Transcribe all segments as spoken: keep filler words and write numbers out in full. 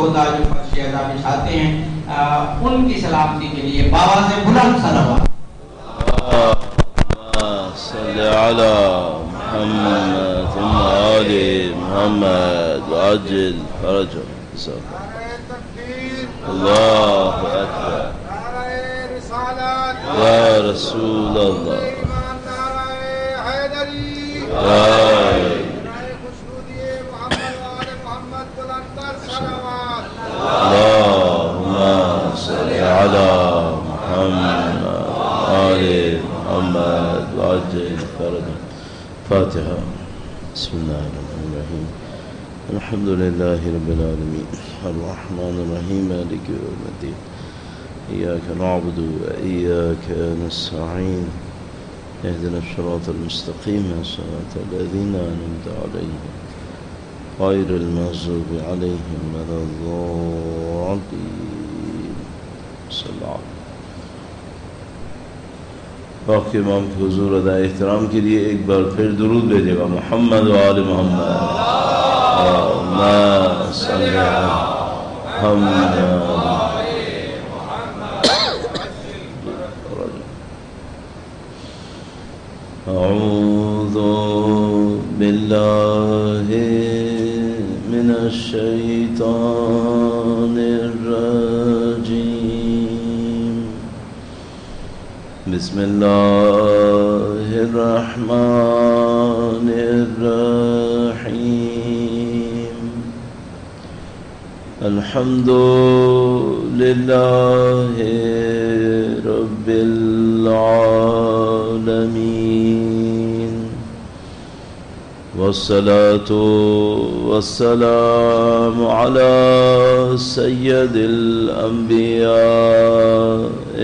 شہداء جو فرش ادا بچھاتے ہیں ان کی سلامتی کے لیے بابا سے بلند صلوات. صلی علی محمد آل محمد وعجل فرجهم. اللہ اکبر. یا رسول اللہ. اللہم صلی علی محمد آل محمد وعجل فرجهم. فاتحہ. بسم اللہ الرحمن الرحیم. الحمد للہ رب العالمین الرحمن الرحیم مالک یوم الدین ایاک نعبد وإیاک نستعین اهدنا الصراط المستقیم صراط الذین أنعمت علیہم غیر المغضوب علیہم ولا الضالین. صلی اللہ علیہ. باقی امام کے حضور ادا احترام کے لیے ایک بار پھر درود بھیجے گا. محمد و آل محمد. اللہم صلی علی محمد. اعوذ باللہ من الشیطان الرجیم. بسم اللہ الرحمن الرحیم. الحمد للہ رب العالمین والصلاة والسلام على سید الانبیاء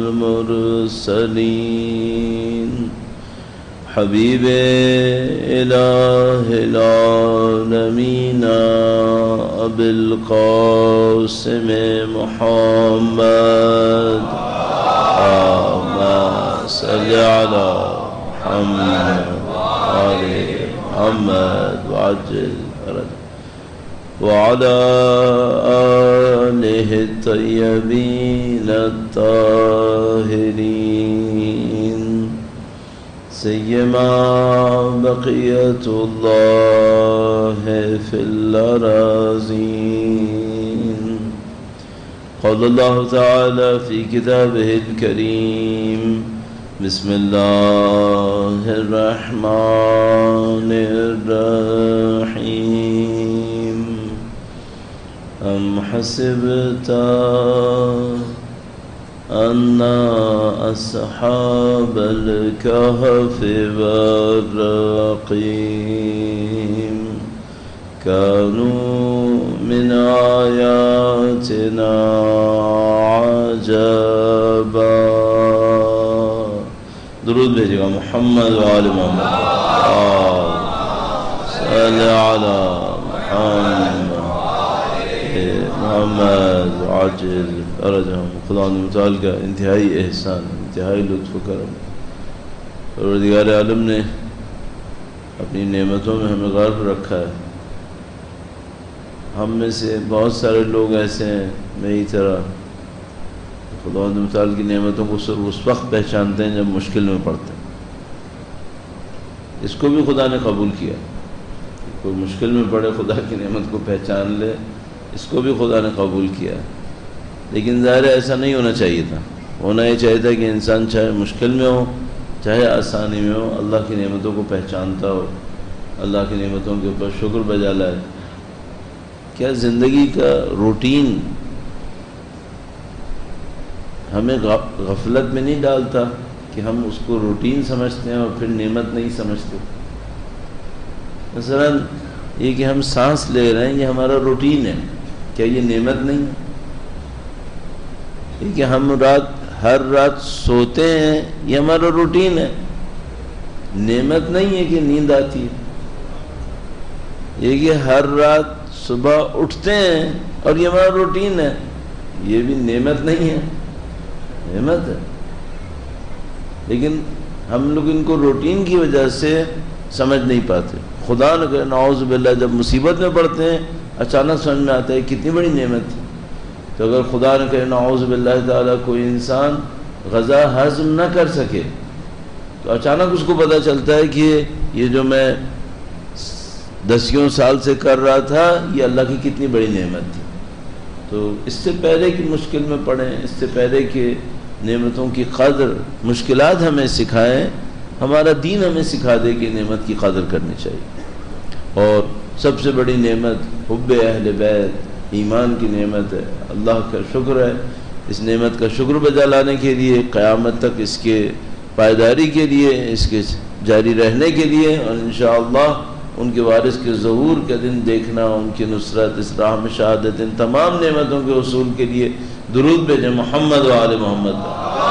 والمرسلین حبیب الہ العالمین ابی القاسم محمد. اللہم صلی علی محمد آل محمد وعجل فرجهم وعلى آلہ الطیبین الطاہرین سیما بقیت اللہ فی الأراضین. قال اللہ تعالی فی کتابہ الکریم. بسم اللہ الرحمن الرحیم. ام حسبت ان اصحاب الكهف والرقیم كانوا من آیاتنا عجبا. درود بھیجے گا. محمد و آل محمد. صلی علی محمد محمد عاجل فرجهم. خدا متعال کا انتہائی احسان، انتہائی لطف و کرم. پروردگار عالم نے اپنی نعمتوں میں ہمیں غرق رکھا ہے. ہم میں سے بہت سارے لوگ ایسے ہیں میری طرح خدا متعال کی نعمتوں کو صرف اس وقت پہچانتے ہیں جب مشکل میں پڑتے ہیں. اس کو بھی خدا نے قبول کیا. کوئی مشکل میں پڑے خدا کی نعمت کو پہچان لے، اس کو بھی خدا نے قبول کیا. لیکن ظاہر ایسا نہیں ہونا چاہیے تھا. ہونا یہ چاہیے تھا کہ انسان چاہے مشکل میں ہو چاہے آسانی میں ہو اللہ کی نعمتوں کو پہچانتا ہو، اللہ کی نعمتوں کے اوپر شکر بجا لائے. کیا زندگی کا روٹین ہمیں غفلت میں نہیں ڈالتا کہ ہم اس کو روٹین سمجھتے ہیں اور پھر نعمت نہیں سمجھتے. مثلا یہ کہ ہم سانس لے رہے ہیں یہ ہمارا روٹین ہے، کیا یہ نعمت نہیں ہے؟ یہ کہ ہم رات ہر رات سوتے ہیں یہ ہمارا روٹین ہے، نعمت نہیں ہے کہ نیند آتی ہے. یہ کہ ہر رات صبح اٹھتے ہیں اور یہ ہمارا روٹین ہے، یہ بھی نعمت نہیں ہے، نعمت ہے. لیکن ہم لوگ ان کو روٹین کی وجہ سے سمجھ نہیں پاتے. خدا نہ کرے نعوذ باللہ جب مصیبت میں پڑتے ہیں اچانک سمجھ میں آتا ہے کتنی بڑی نعمت تھی. تو اگر خدا نہ کرے نعوذ باللہ تعالیٰ کوئی انسان غذا ہضم نہ کر سکے تو اچانک اس کو پتہ چلتا ہے کہ یہ جو میں دسیوں سال سے کر رہا تھا یہ اللہ کی کتنی بڑی نعمت تھی. تو اس سے پہلے کہ مشکل میں پڑیں، اس سے پہلے کہ نعمتوں کی قدر، مشکلات ہمیں سکھائیں، ہمارا دین ہمیں سکھا دے کہ نعمت کی قدر کرنی چاہیے. اور سب سے بڑی نعمت حب اہل بیت، ایمان کی نعمت ہے. اللہ کا شکر ہے، اس نعمت کا شکر بجا لانے کے لیے، قیامت تک اس کے پائیداری کے لیے، اس کے جاری رہنے کے لیے، اور انشاءاللہ ان کے وارث کے ظہور کا دن دیکھنا، ان کی نصرت، اس راہ میں شہادت، ان تمام نعمتوں کے حصول کے لیے درود بھیجیں محمد و آل محمد.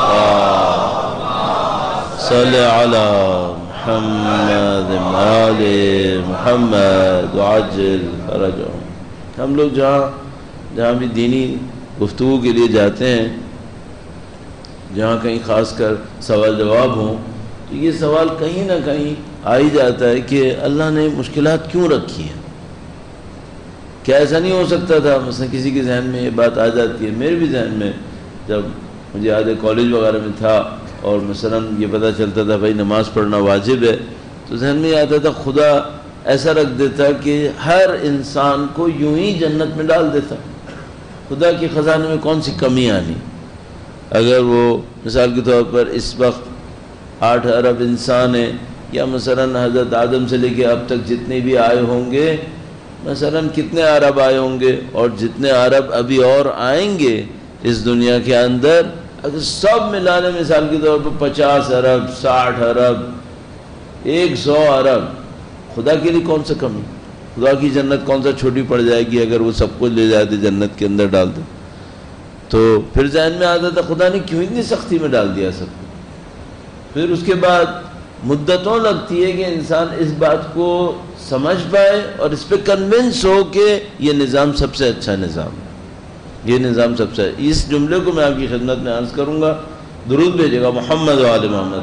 صلی علی محمد آل محمد وعجل فرجهم. ہم لوگ جہاں جہاں بھی دینی گفتگو کے لیے جاتے ہیں، جہاں کہیں خاص کر سوال جواب ہوں، تو یہ سوال کہیں نہ کہیں آ ہی جاتا ہے کہ اللہ نے مشکلات کیوں رکھی ہیں؟ کیا ایسا نہیں ہو سکتا تھا؟ مثلا کسی کے ذہن میں یہ بات آ جاتی ہے. میرے بھی ذہن میں جب مجھے یاد ہے کالج وغیرہ میں تھا اور مثلا یہ پتہ چلتا تھا بھائی نماز پڑھنا واجب ہے، تو ذہن میں یہ آتا تھا خدا ایسا رکھ دیتا کہ ہر انسان کو یوں ہی جنت میں ڈال دیتا. خدا کے خزانے میں کون سی کمی آنی؟ اگر وہ مثال کے طور پر اس وقت آٹھ ارب انسان ہیں، یا مثلا حضرت آدم سے لے کے اب تک جتنے بھی آئے ہوں گے، مثلا کتنے عرب آئے ہوں گے، اور جتنے عرب ابھی اور آئیں گے اس دنیا کے اندر، اگر سب ملانے مثال کے طور پر پچاس ارب، ساٹھ ارب، ایک سو ارب، خدا کے لیے کون سا کمی؟ خدا کی جنت کون سا چھوٹی پڑ جائے گی اگر وہ سب کچھ لے جائے تو جنت کے اندر ڈال دے؟ تو پھر ذہن میں آتا تھا خدا نے کیوں اتنی سختی میں ڈال دیا سب کو؟ پھر اس کے بعد مدتوں لگتی ہے کہ انسان اس بات کو سمجھ پائے اور اس پہ کنونس ہو کہ یہ نظام سب سے اچھا نظام ہے، یہ نظام سب سے. اس جملے کو میں آپ کی خدمت میں عرض کروں گا. درود بھیجے گا محمد و آل محمد.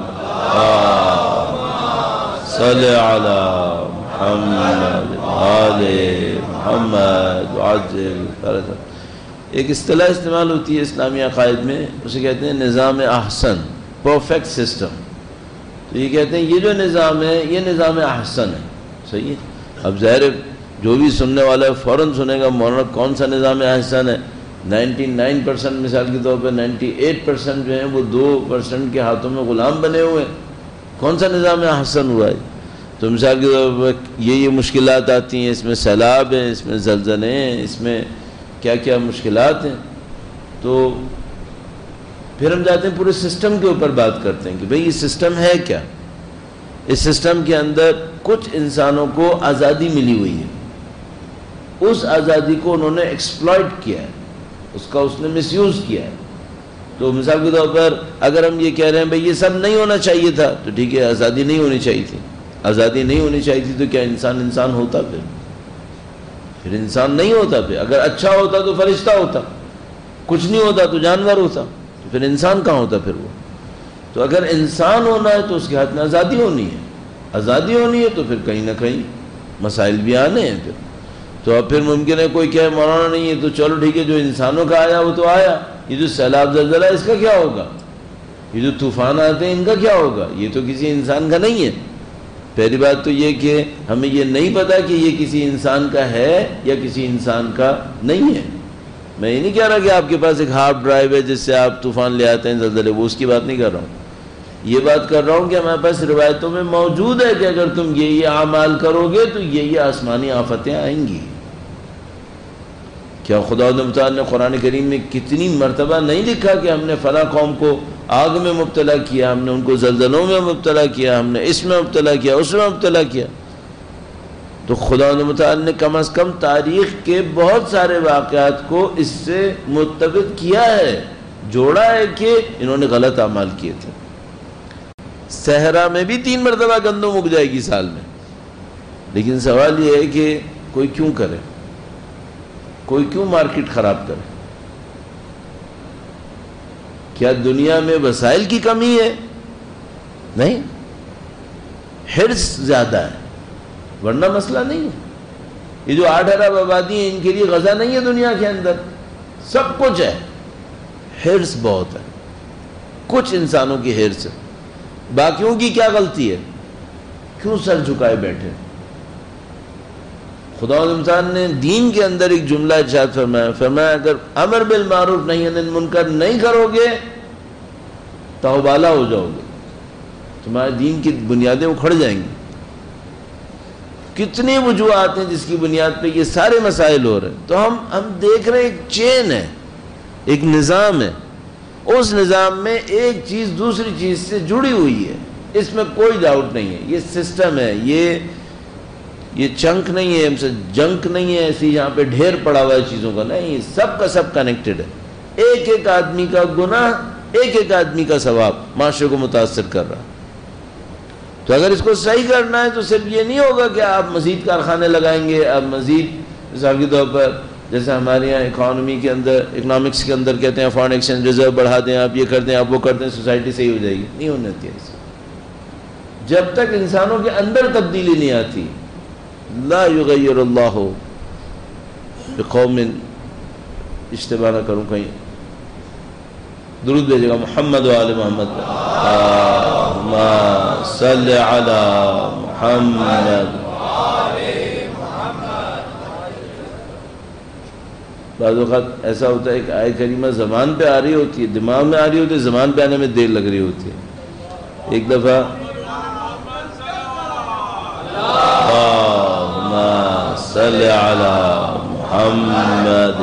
صلی علی محمد آل محمد وعجل فرجہ. ایک اصطلاح استعمال ہوتی ہے اسلامی عقائد میں، اسے کہتے ہیں نظام احسن، پرفیکٹ سسٹم. تو یہ کہتے ہیں یہ جو نظام ہے یہ نظام احسن ہے. صحیح ہے. اب ظاہر جو بھی سننے والا ہے فوراً سنے گا مولانا کون سا نظام احسن ہے؟ نائنٹی نائن پرسنٹ مثال کے طور پر نائنٹی ایٹ پرسنٹ جو ہیں وہ دو پرسنٹ کے ہاتھوں میں غلام بنے ہوئے ہیں. کون سا نظام احسن ہوا ہے؟ تو مثال کے طور پر یہ یہ مشکلات آتی ہیں، اس میں سیلاب ہیں، اس میں زلزلے ہیں، اس میں کیا کیا مشکلات ہیں. تو پھر ہم جاتے ہیں پورے سسٹم کے اوپر بات کرتے ہیں کہ بھئی یہ سسٹم ہے کیا. اس سسٹم کے اندر کچھ انسانوں کو آزادی ملی ہوئی ہے، اس آزادی کو انہوں نے ایکسپلائٹ کیا ہے، اس کا اس نے مس یوز کیا ہے. تو مثال کے طور پر اگر ہم یہ کہہ رہے ہیں بھئی یہ سب نہیں ہونا چاہیے تھا، تو ٹھیک ہے آزادی نہیں ہونی چاہیے تھی. آزادی نہیں ہونی چاہیے تھی تو کیا انسان انسان ہوتا؟ پھر پھر انسان نہیں ہوتا. پھر اگر اچھا ہوتا تو فرشتہ ہوتا، کچھ نہیں ہوتا تو جانور ہوتا، تو پھر انسان کہاں ہوتا پھر وہ؟ تو اگر انسان ہونا ہے تو اس کے ہاتھ میں آزادی ہونی ہے. آزادی ہونی ہے تو پھر کہیں نہ کہیں مسائل بھی آنے ہیں. پھر تو اب پھر ممکن ہے کوئی کہے مولانا نہیں ہے تو چلو ٹھیک ہے جو انسانوں کا آیا وہ تو آیا، یہ جو سیلاب زلزلہ اس کا کیا ہوگا؟ یہ جو طوفان آتے ہیں ان کا کیا ہوگا؟ یہ تو کسی انسان کا نہیں ہے. پہلی بات تو یہ کہ ہمیں یہ نہیں پتا کہ یہ کسی انسان کا ہے یا کسی انسان کا نہیں ہے. میں یہ نہیں کہہ رہا کہ آپ کے پاس ایک ہارڈ ڈرائیو ہے جس سے آپ طوفان لے آتے ہیں زلزلے، وہ اس کی بات نہیں کر رہا ہوں. یہ بات کر رہا ہوں کہ ہمارے پاس روایتوں میں موجود ہے کہ اگر تم یہ یہ اعمال کرو گے تو یہ یہ آسمانی آفتیں آئیں گی. کیا خدا متعال نے قرآن کریم میں کتنی مرتبہ نہیں لکھا کہ ہم نے فلاں قوم کو آگ میں مبتلا کیا، ہم نے ان کو زلزلوں میں مبتلا کیا، ہم نے اس میں مبتلا کیا، اس میں مبتلا کیا. تو خدا متعال نے کم از کم تاریخ کے بہت سارے واقعات کو اس سے متفق کیا ہے، جوڑا ہے کہ انہوں نے غلط اعمال کیے تھے. صحرا میں بھی تین مرتبہ گندم اگ جائے گی سال میں، لیکن سوال یہ ہے کہ کوئی کیوں کرے، کوئی کیوں مارکیٹ خراب کرے؟ کیا دنیا میں وسائل کی کمی ہے؟ نہیں، حرص زیادہ ہے، ورنہ مسئلہ نہیں ہے. یہ جو آٹھ ارب آبادی ہیں ان کے لیے غزہ نہیں ہے دنیا کے اندر، سب کچھ ہے، حرص بہت ہے، کچھ انسانوں کی حرص ہے، باقیوں کی کیا غلطی ہے؟ کیوں سر جھکائے بیٹھے؟ خدا انسان نے دین کے اندر ایک جملہ ارشاد فرمایا، فرمایا اگر امر بالمعروف نہی عن المنکر نہیں کرو گے تو بالا ہو جاؤ گے، تمہارے دین کی بنیادیں اکھڑ جائیں گی۔ کتنی وجوہات ہیں جس کی بنیاد پہ یہ سارے مسائل ہو رہے ہیں۔ تو ہم ہم دیکھ رہے ہیں ایک چین ہے، ایک نظام ہے، اس نظام میں ایک چیز دوسری چیز سے جڑی ہوئی ہے، اس میں کوئی ڈاؤٹ نہیں ہے، یہ سسٹم ہے، یہ یہ چنک نہیں ہے، ہم سے جنک نہیں ہے ایسی یہاں پہ ڈھیر پڑا ہوا ہے چیزوں کا، نہیں، سب کا سب کنیکٹڈ ہے، ایک ایک آدمی کا گناہ ایک ایک آدمی کا ثواب معاشرے کو متاثر کر رہا۔ تو اگر اس کو صحیح کرنا ہے تو صرف یہ نہیں ہوگا کہ آپ مزید کارخانے لگائیں گے، آپ مزید مثال کے طور پر جیسے ہمارے یہاں اکانومی کے اندر، اکنامکس کے اندر کہتے ہیں فارن ایکسچینج ریزرو بڑھا دیں، آپ یہ کر دیں، آپ وہ کر دیں، سوسائٹی صحیح ہو جائے گی، نہیں ہونے دیتی ہے۔ جب تک انسانوں کے اندر تبدیلی نہیں آتی، لا یغیر اللہ بقوم، اشتباہ نہ کروں کہیں، درود بھیجے گا محمد و آل محمد، اللہم صل علی محمد۔ بعض اوقات ایسا ہوتا ہے کہ آیہ کریمہ زبان پہ آ رہی ہوتی ہے، دماغ میں آ رہی ہوتی ہے، زبان پہ آنے میں دیر لگ رہی ہوتی ہے۔ ایک دفعہ اللہم صل علی محمد،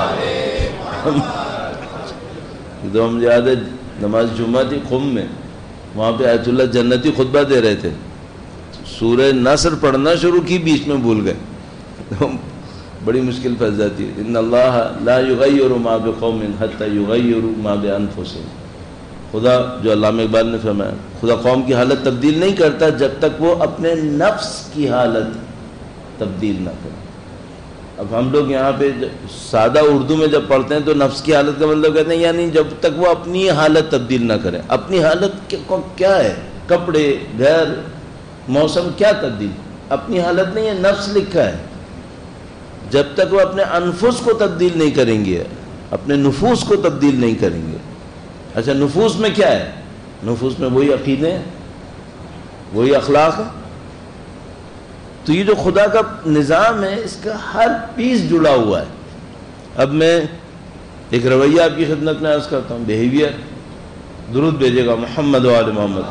تو ہم یاد ہے نماز جمعہ تھی قم میں، وہاں پہ آیت اللہ جنتی خطبہ دے رہے تھے، سورہ نصر پڑھنا شروع کی، بیچ میں بھول گئے، بڑی مشکل پھنس جاتی ہے۔ ان اللہ لا یغیر ما بقوم حتی یغیروا ما بانفسہم، خدا جو علامہ اقبال نے فرمایا، خدا قوم کی حالت تبدیل نہیں کرتا جب تک وہ اپنے نفس کی حالت تبدیل نہ کرے۔ اب ہم لوگ یہاں پہ سادہ اردو میں جب پڑھتے ہیں تو نفس کی حالت کا مطلب کہتے ہیں یعنی جب تک وہ اپنی حالت تبدیل نہ کرے۔ اپنی حالت کیا ہے؟ کپڑے، گھر، موسم، کیا تبدیل؟ اپنی حالت نہیں ہے، نفس لکھا ہے۔ جب تک وہ اپنے انفس کو تبدیل نہیں کریں گے، اپنے نفوس کو تبدیل نہیں کریں گے۔ اچھا نفوس میں کیا ہے؟ نفوس میں وہی عقیدے ہیں، وہی اخلاق ہے۔ تو یہ جو خدا کا نظام ہے اس کا ہر پیس جڑا ہوا ہے۔ اب میں ایک رویہ آپ کی خدمت میں عرض کرتا ہوں، بیہیویئر، درود بھیجے گا محمد و آل محمد،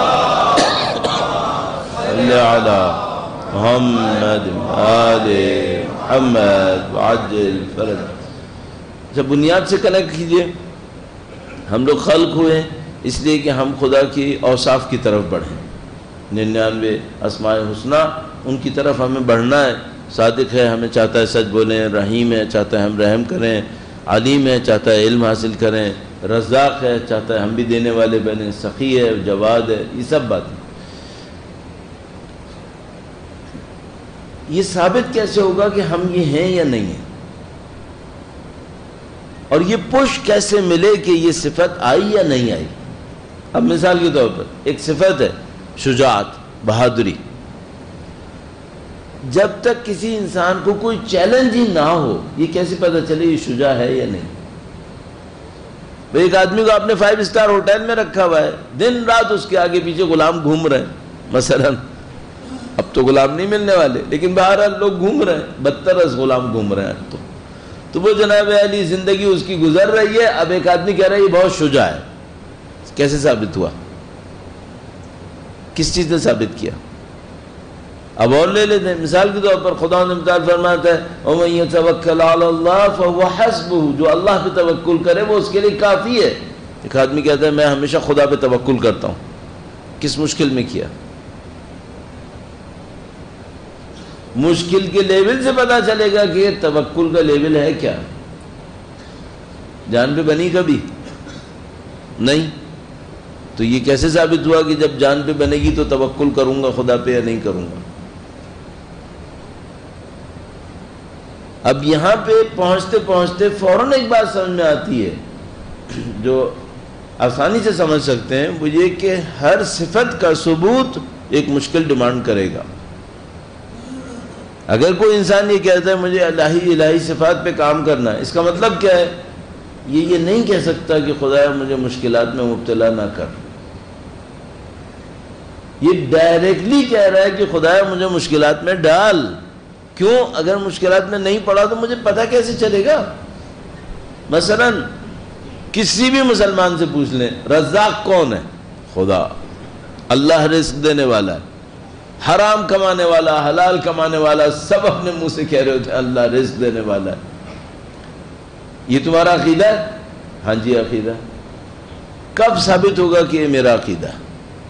صلی علی محمد آل محمد وعجل فرج۔ جب بنیاد سے کنیکٹ کیجئے، ہم لوگ خلق ہوئے اس لیے کہ ہم خدا کی اوصاف کی طرف بڑھیں، ننانوے اسماء الحسنی ان کی طرف ہمیں بڑھنا ہے۔ صادق ہے، ہمیں چاہتا ہے سچ بولیں، رحیم ہے، چاہتا ہے ہم رحم کریں، علیم ہے، چاہتا ہے علم حاصل کریں، رزاق ہے، چاہتا ہے ہم بھی دینے والے بنیں، سخی ہے، جواد ہے، یہ سب باتیں۔ یہ ثابت کیسے ہوگا کہ ہم یہ ہیں یا نہیں ہیں؟ اور یہ پش کیسے ملے کہ یہ صفت آئی یا نہیں آئی؟ اب مثال کے طور پر ایک صفت ہے شجاعت، بہادری۔ جب تک کسی انسان کو کوئی چیلنج ہی نہ ہو، یہ کیسے پتہ چلے یہ شجاع ہے یا نہیں؟ ایک آدمی کو آپ نے فائیو اسٹار ہوٹل میں رکھا ہوا ہے، دن رات اس کے آگے پیچھے غلام گھوم رہے ہیں، مثلا اب تو غلام نہیں ملنے والے، لیکن بہرحال لوگ گھوم رہے ہیں، بدتر از غلام گھوم رہے ہیں۔ تو تو وہ جناب علی زندگی اس کی گزر رہی ہے، اب ایک آدمی کہہ رہا ہے یہ بہت شجاع ہے۔ کیسے ثابت ہوا؟ کس چیز نے ثابت کیا؟ اب اور لے لیتے ہیں، مثال کے طور پر خدا نے متعال فرماتا ہے وَمَن يَتَوَكَّلْ عَلَى اللَّهِ فَهُوَ حَسْبُهُ، جو اللہ پہ توکل کرے وہ اس کے لیے کافی ہے۔ ایک آدمی کہتا ہے میں ہمیشہ خدا پہ توکل کرتا ہوں، کس مشکل میں کیا؟ مشکل کے لیول سے پتا چلے گا کہ توکل کا لیول ہے کیا۔ جان پہ بنی کبھی نہیں، تو یہ کیسے ثابت ہوا کہ جب جان پہ بنے گی تو توکل کروں گا خدا پہ یا نہیں کروں گا؟ اب یہاں پہ پہنچتے پہنچتے فوراً ایک بات سمجھ میں آتی ہے جو آسانی سے سمجھ سکتے ہیں، وہ یہ کہ ہر صفت کا ثبوت ایک مشکل ڈیمانڈ کرے گا۔ اگر کوئی انسان یہ کہتا ہے مجھے الہی الہی صفات پہ کام کرنا ہے، اس کا مطلب کیا ہے؟ یہ یہ نہیں کہہ سکتا کہ خدایا مجھے مشکلات میں مبتلا نہ کر. یہ ڈائریکٹلی کہہ رہا ہے کہ خدایا مجھے مشکلات میں ڈال. کیوں؟ اگر مشکلات میں نہیں پڑا تو مجھے پتہ کیسے چلے گا؟ مثلا کسی بھی مسلمان سے پوچھ لیں رزاق کون ہے؟ خدا. اللہ رزق دینے والا ہے، حرام کمانے والا، حلال کمانے والا، سب اپنے منہ سے کہہ رہے ہوتے ہیں اللہ رزق دینے والا ہے. یہ تمہارا عقیدہ ہے؟ ہاں جی عقیدہ. کب ثابت ہوگا کہ یہ میرا عقیدہ ہے؟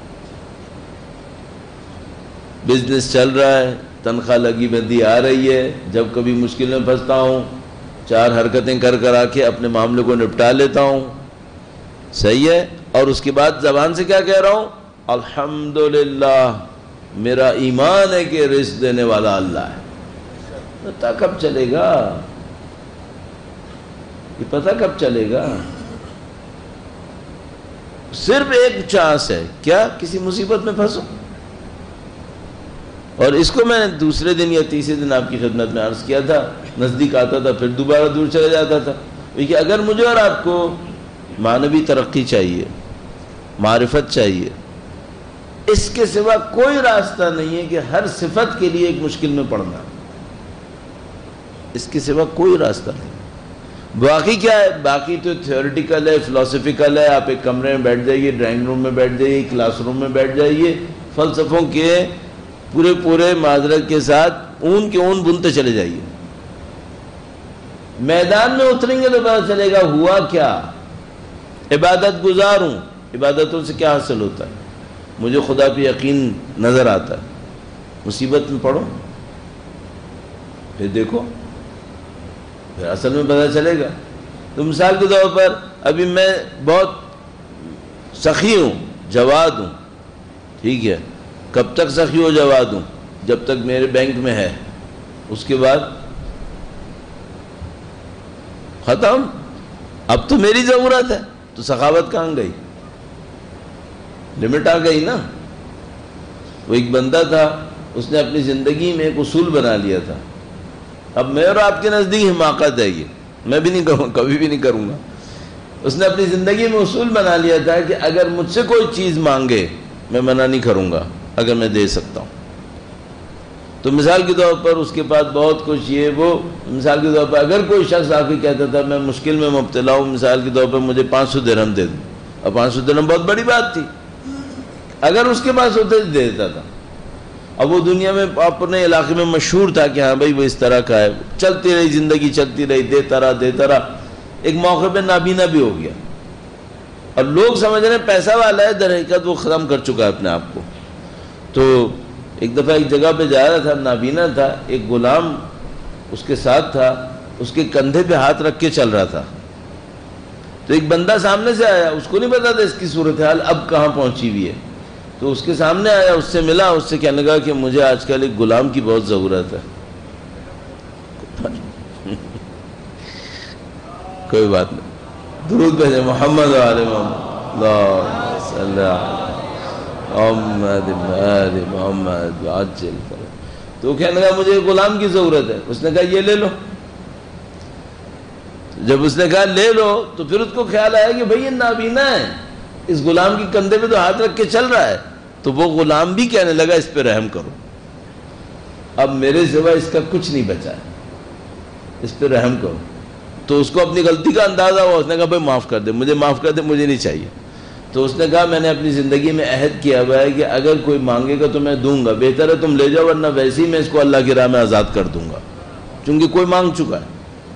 بزنس چل رہا ہے، تنخواہ لگی بندی آ رہی ہے، جب کبھی مشکل میں پھنستا ہوں چار حرکتیں کر کر آ کے اپنے معاملے کو نپٹا لیتا ہوں. صحیح ہے. اور اس کے بعد زبان سے کیا کہہ رہا ہوں؟ الحمدللہ، میرا ایمان ہے کہ رزق دینے والا اللہ ہے. پتہ کب چلے گا؟ یہ پتہ کب چلے گا؟ صرف ایک چانس ہے، کیا؟ کسی مصیبت میں پھنسو. اور اس کو میں نے دوسرے دن یا تیسرے دن آپ کی خدمت میں عرض کیا تھا، نزدیک آتا تھا پھر دوبارہ دور چلے جاتا تھا. کہ اگر مجھے اور آپ کو معنوی ترقی چاہیے، معرفت چاہیے، اس کے سوا کوئی راستہ نہیں ہے کہ ہر صفت کے لیے ایک مشکل میں پڑنا. اس کے سوا کوئی راستہ نہیں. باقی کیا ہے؟ باقی تو تھیوریٹیکل ہے، فلسفیکل ہے. آپ ایک کمرے میں بیٹھ جائیے، ڈرائنگ روم میں بیٹھ جائیے، کلاس روم میں بیٹھ جائیے، فلسفوں کے پورے پورے معذرت کے ساتھ اون کے اون بنتے چلے جائیے. میدان میں اتریں گے تو پتہ چلے گا ہوا کیا. عبادت گزار ہوں، عبادتوں سے کیا حاصل ہوتا ہے؟ مجھے خدا پہ یقین نظر آتا ہے. مصیبت میں پڑو پھر دیکھو، پھر اصل میں پتہ چلے گا. تو مثال کے طور پر ابھی میں بہت سخی ہوں، جواد ہوں، ٹھیک ہے. کب تک سخی و جواد ہوں؟ جب تک میرے بینک میں ہے. اس کے بعد ختم. اب تو میری ضرورت ہے تو سخاوت کہاں گئی؟ لمٹ آ گئی نا. وہ ایک بندہ تھا، اس نے اپنی زندگی میں ایک اصول بنا لیا تھا. اب میں اور آپ کے نزدیک حماقت ہے یہ، میں بھی نہیں کروں، کبھی بھی نہیں کروں گا. اس نے اپنی زندگی میں اصول بنا لیا تھا کہ اگر مجھ سے کوئی چیز مانگے میں منع نہیں کروں گا اگر میں دے سکتا ہوں. تو مثال کے طور پر اس کے پاس بہت کچھ یہ وہ، مثال کے طور پر اگر کوئی شخص آ کے کہتا تھا میں مشکل میں مبتلا ہوں، مثال کے طور پر مجھے پانچ سو درہم دے دوں، اور پانچ سو درہم بہت بڑی بات تھی، اگر اس کے پاس ہوتے دے دیتا تھا. اب وہ دنیا میں اپنے علاقے میں مشہور تھا کہ ہاں بھائی وہ اس طرح کا ہے. چلتی رہی زندگی، چلتی رہی، دیتا رہا دیتا رہا. ایک موقع پہ نابینا بھی ہو گیا، اور لوگ سمجھ رہے ہیں پیسہ والا ہے، در حقیقت وہ ختم کر چکا ہے اپنے آپ کو. تو ایک دفعہ ایک جگہ پہ جا رہا تھا، نابینا تھا، ایک غلام اس کے ساتھ تھا، اس کے کندھے پہ ہاتھ رکھ کے چل رہا تھا. تو ایک بندہ سامنے سے آیا، اس کو نہیں پتا تھا اس کی صورتحال اب کہاں پہنچی ہوئی ہے. تو اس کے سامنے آیا، اس سے ملا، اس سے کہنے لگا کہ مجھے آج کل ایک غلام کی بہت ضرورت ہے. کوئی بات نہیں، درود بھیجیں محمد علیہ محمد، اللہ صلی اللہ محمد آل محمد عجل. تو کہنے لگا مجھے غلام کی ضرورت ہے. اس نے کہا یہ لے لو. جب اس نے کہا لے لو تو پھر اس کو خیال آیا کہ بھئی یہ نابینا ہے، اس غلام کی کندھے پہ تو ہاتھ رکھ کے چل رہا ہے. تو وہ غلام بھی کہنے لگا اس پہ رحم کرو، اب میرے سوا اس کا کچھ نہیں بچا ہے، اس پہ رحم کرو. تو اس کو اپنی غلطی کا اندازہ ہوا. اس نے کہا بھائی معاف کر دے، مجھے معاف کر دے، مجھے نہیں چاہیے. تو اس نے کہا میں نے اپنی زندگی میں عہد کیا ہوا ہے کہ اگر کوئی مانگے گا تو میں دوں گا، بہتر ہے تم لے جاؤ، ورنہ ویسے ہی میں اس کو اللہ کی راہ میں آزاد کر دوں گا، چونکہ کوئی مانگ چکا ہے.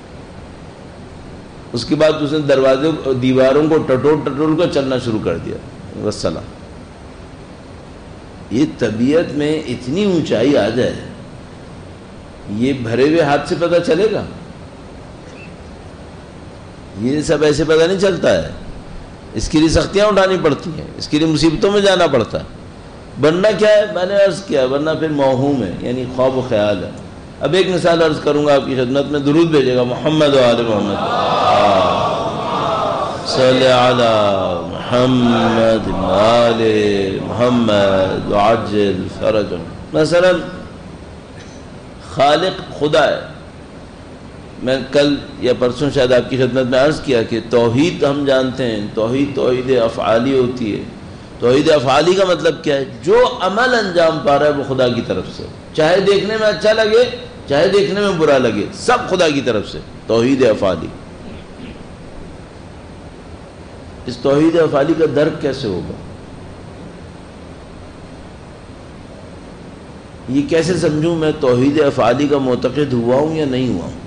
اس کے بعد اس نے دروازے دیواروں کو ٹٹول ٹٹول کر چلنا شروع کر دیا. والسلام. یہ طبیعت میں اتنی اونچائی آ جائے، یہ بھرے ہوئے ہاتھ سے پتہ چلے گا؟ یہ سب ایسے پتہ نہیں چلتا ہے. اس کے لیے سختیاں اٹھانی پڑتی ہیں، اس کے لیے مصیبتوں میں جانا پڑتا ہے. بننا کیا ہے؟ میں نے عرض کیا، ورنہ پھر موہوم ہے، یعنی خواب و خیال ہے. اب ایک مثال عرض کروں گا آپ کی خدمت میں، درود بھیجے گا محمد و آل محمد صلی علی محمد آل محمد وعجل فرجا. مثلا خالق خدا ہے. میں کل یا پرسوں شاید آپ کی خدمت میں عرض کیا کہ توحید ہم جانتے ہیں، توحید توحید افعالی ہوتی ہے. توحید افعالی کا مطلب کیا ہے؟ جو عمل انجام پا رہا ہے وہ خدا کی طرف سے، چاہے دیکھنے میں اچھا لگے چاہے دیکھنے میں برا لگے، سب خدا کی طرف سے. توحید افعالی. اس توحید افعالی کا درک کیسے ہوگا؟ یہ کیسے سمجھوں میں توحید افعالی کا معتقد ہوا ہوں یا نہیں ہوا ہوں؟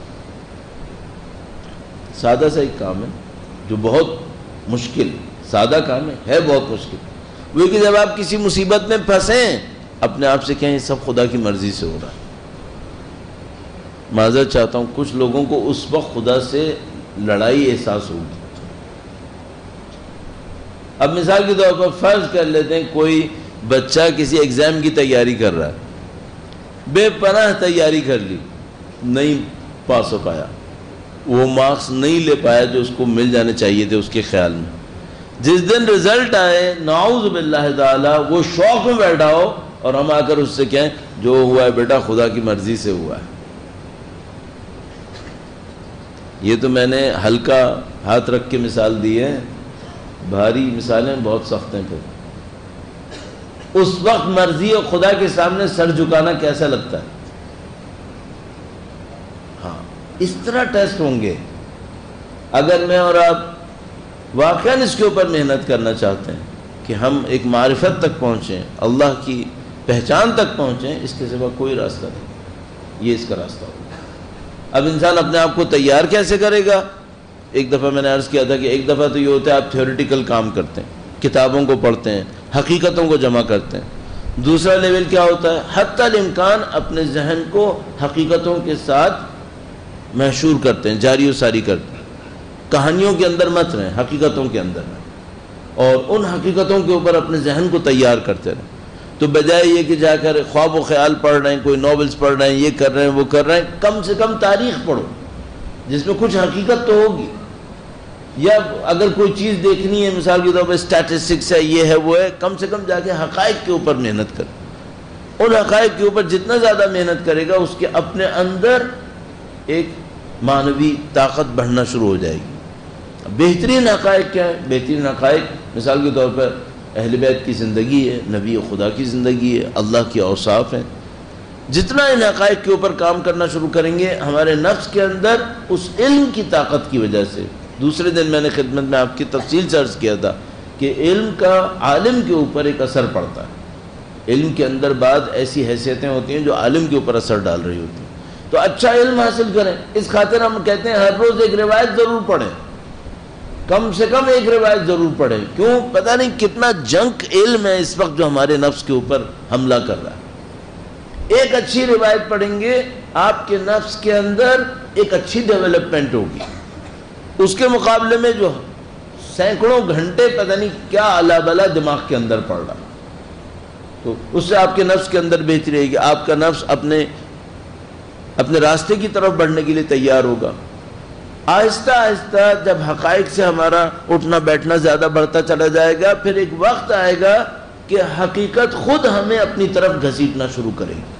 سادہ سا ایک کام ہے جو بہت مشکل، سادہ کام ہے ہے بہت مشکل. وہ کہ جب آپ کسی مصیبت میں پھنسیں اپنے آپ سے کہیں یہ سب خدا کی مرضی سے ہو رہا ہے. معذرت چاہتا ہوں، کچھ لوگوں کو اس وقت خدا سے لڑائی احساس ہوگی. اب مثال کے طور پر فرض کر لیتے ہیں کوئی بچہ کسی ایگزام کی تیاری کر رہا ہے، بے پناہ تیاری کر لی، نہیں پاس ہو پایا، وہ مارکس نہیں لے پایا جو اس کو مل جانے چاہیے تھے اس کے خیال میں. جس دن رزلٹ آئے نعوذ باللہ تعالی وہ شوق میں بیٹھا ہو اور ہم آ کر اس سے کہیں جو ہوا ہے بیٹا خدا کی مرضی سے ہوا ہے. یہ تو میں نے ہلکا ہاتھ رکھ کے مثال دی ہے، بھاری مثالیں بہت سخت ہیں. پھر اس وقت مرضی اور خدا کے سامنے سر جھکانا کیسا لگتا ہے؟ ہاں اس طرح ٹیسٹ ہوں گے. اگر میں اور آپ واقعاً اس کے اوپر محنت کرنا چاہتے ہیں کہ ہم ایک معرفت تک پہنچیں، اللہ کی پہچان تک پہنچیں، اس کے سوا کوئی راستہ نہیں. یہ اس کا راستہ ہوگا. اب انسان اپنے آپ کو تیار کیسے کرے گا؟ ایک دفعہ میں نے عرض کیا تھا کہ ایک دفعہ تو یہ ہوتا ہے آپ تھیوریٹیکل کام کرتے ہیں، کتابوں کو پڑھتے ہیں، حقیقتوں کو جمع کرتے ہیں. دوسرا لیول کیا ہوتا ہے؟ حتی الامکان اپنے ذہن کو حقیقتوں کے ساتھ محشور کرتے ہیں، جاری و ساری کرتے ہیں. کہانیوں کے اندر مت رہیں، حقیقتوں کے اندر رہیں، اور ان حقیقتوں کے اوپر اپنے ذہن کو تیار کرتے رہیں. تو بجائے یہ کہ جا کر خواب و خیال پڑھ رہے ہیں، کوئی ناولز پڑھ رہے ہیں، یہ کر رہے ہیں وہ کر رہے ہیں، کم سے کم تاریخ پڑھو جس میں کچھ حقیقت تو ہوگی. یا اگر کوئی چیز دیکھنی ہے مثال کے طور پر اسٹیٹسٹکس ہے، یہ ہے وہ ہے، کم سے کم جا کے حقائق کے اوپر محنت کرے. ان حقائق کے اوپر جتنا زیادہ محنت کرے گا اس کے اپنے اندر ایک معنوی طاقت بڑھنا شروع ہو جائے گی. بہترین حقائق کیا ہے؟ بہترین حقائق مثال کے طور پر اہل بیت کی زندگی ہے، نبی خدا کی زندگی ہے، اللہ کے اوصاف ہیں. جتنا ان حقائق کے اوپر کام کرنا شروع کریں گے ہمارے نفس کے اندر اس علم کی طاقت کی وجہ سے. دوسرے دن میں نے خدمت میں آپ کی تفصیل سے عرض کیا تھا کہ علم کا عالم کے اوپر ایک اثر پڑتا ہے. علم کے اندر بعض ایسی حیثیتیں ہوتی ہیں جو عالم کے اوپر اثر ڈال رہی ہوتی ہیں. تو اچھا علم حاصل کریں. اس خاطر ہم کہتے ہیں ہر روز ایک روایت ضرور پڑھیں، کم سے کم ایک روایت ضرور پڑھیں. کیوں؟ پتہ نہیں کتنا جنک علم ہے اس وقت جو ہمارے نفس کے اوپر حملہ کر رہا ہے. ایک اچھی روایت پڑھیں گے آپ کے نفس کے اندر ایک اچھی ڈیولپمنٹ ہوگی. اس کے مقابلے میں جو سینکڑوں گھنٹے پتہ نہیں کیا الا بلا دماغ کے اندر پڑ رہا، تو اس سے آپ کے نفس کے اندر بہتری رہے گی. آپ کا نفس اپنے اپنے راستے کی طرف بڑھنے کے لیے تیار ہوگا. آہستہ آہستہ جب حقائق سے ہمارا اٹھنا بیٹھنا زیادہ بڑھتا چلا جائے گا پھر ایک وقت آئے گا کہ حقیقت خود ہمیں اپنی طرف گھسیٹنا شروع کرے گی.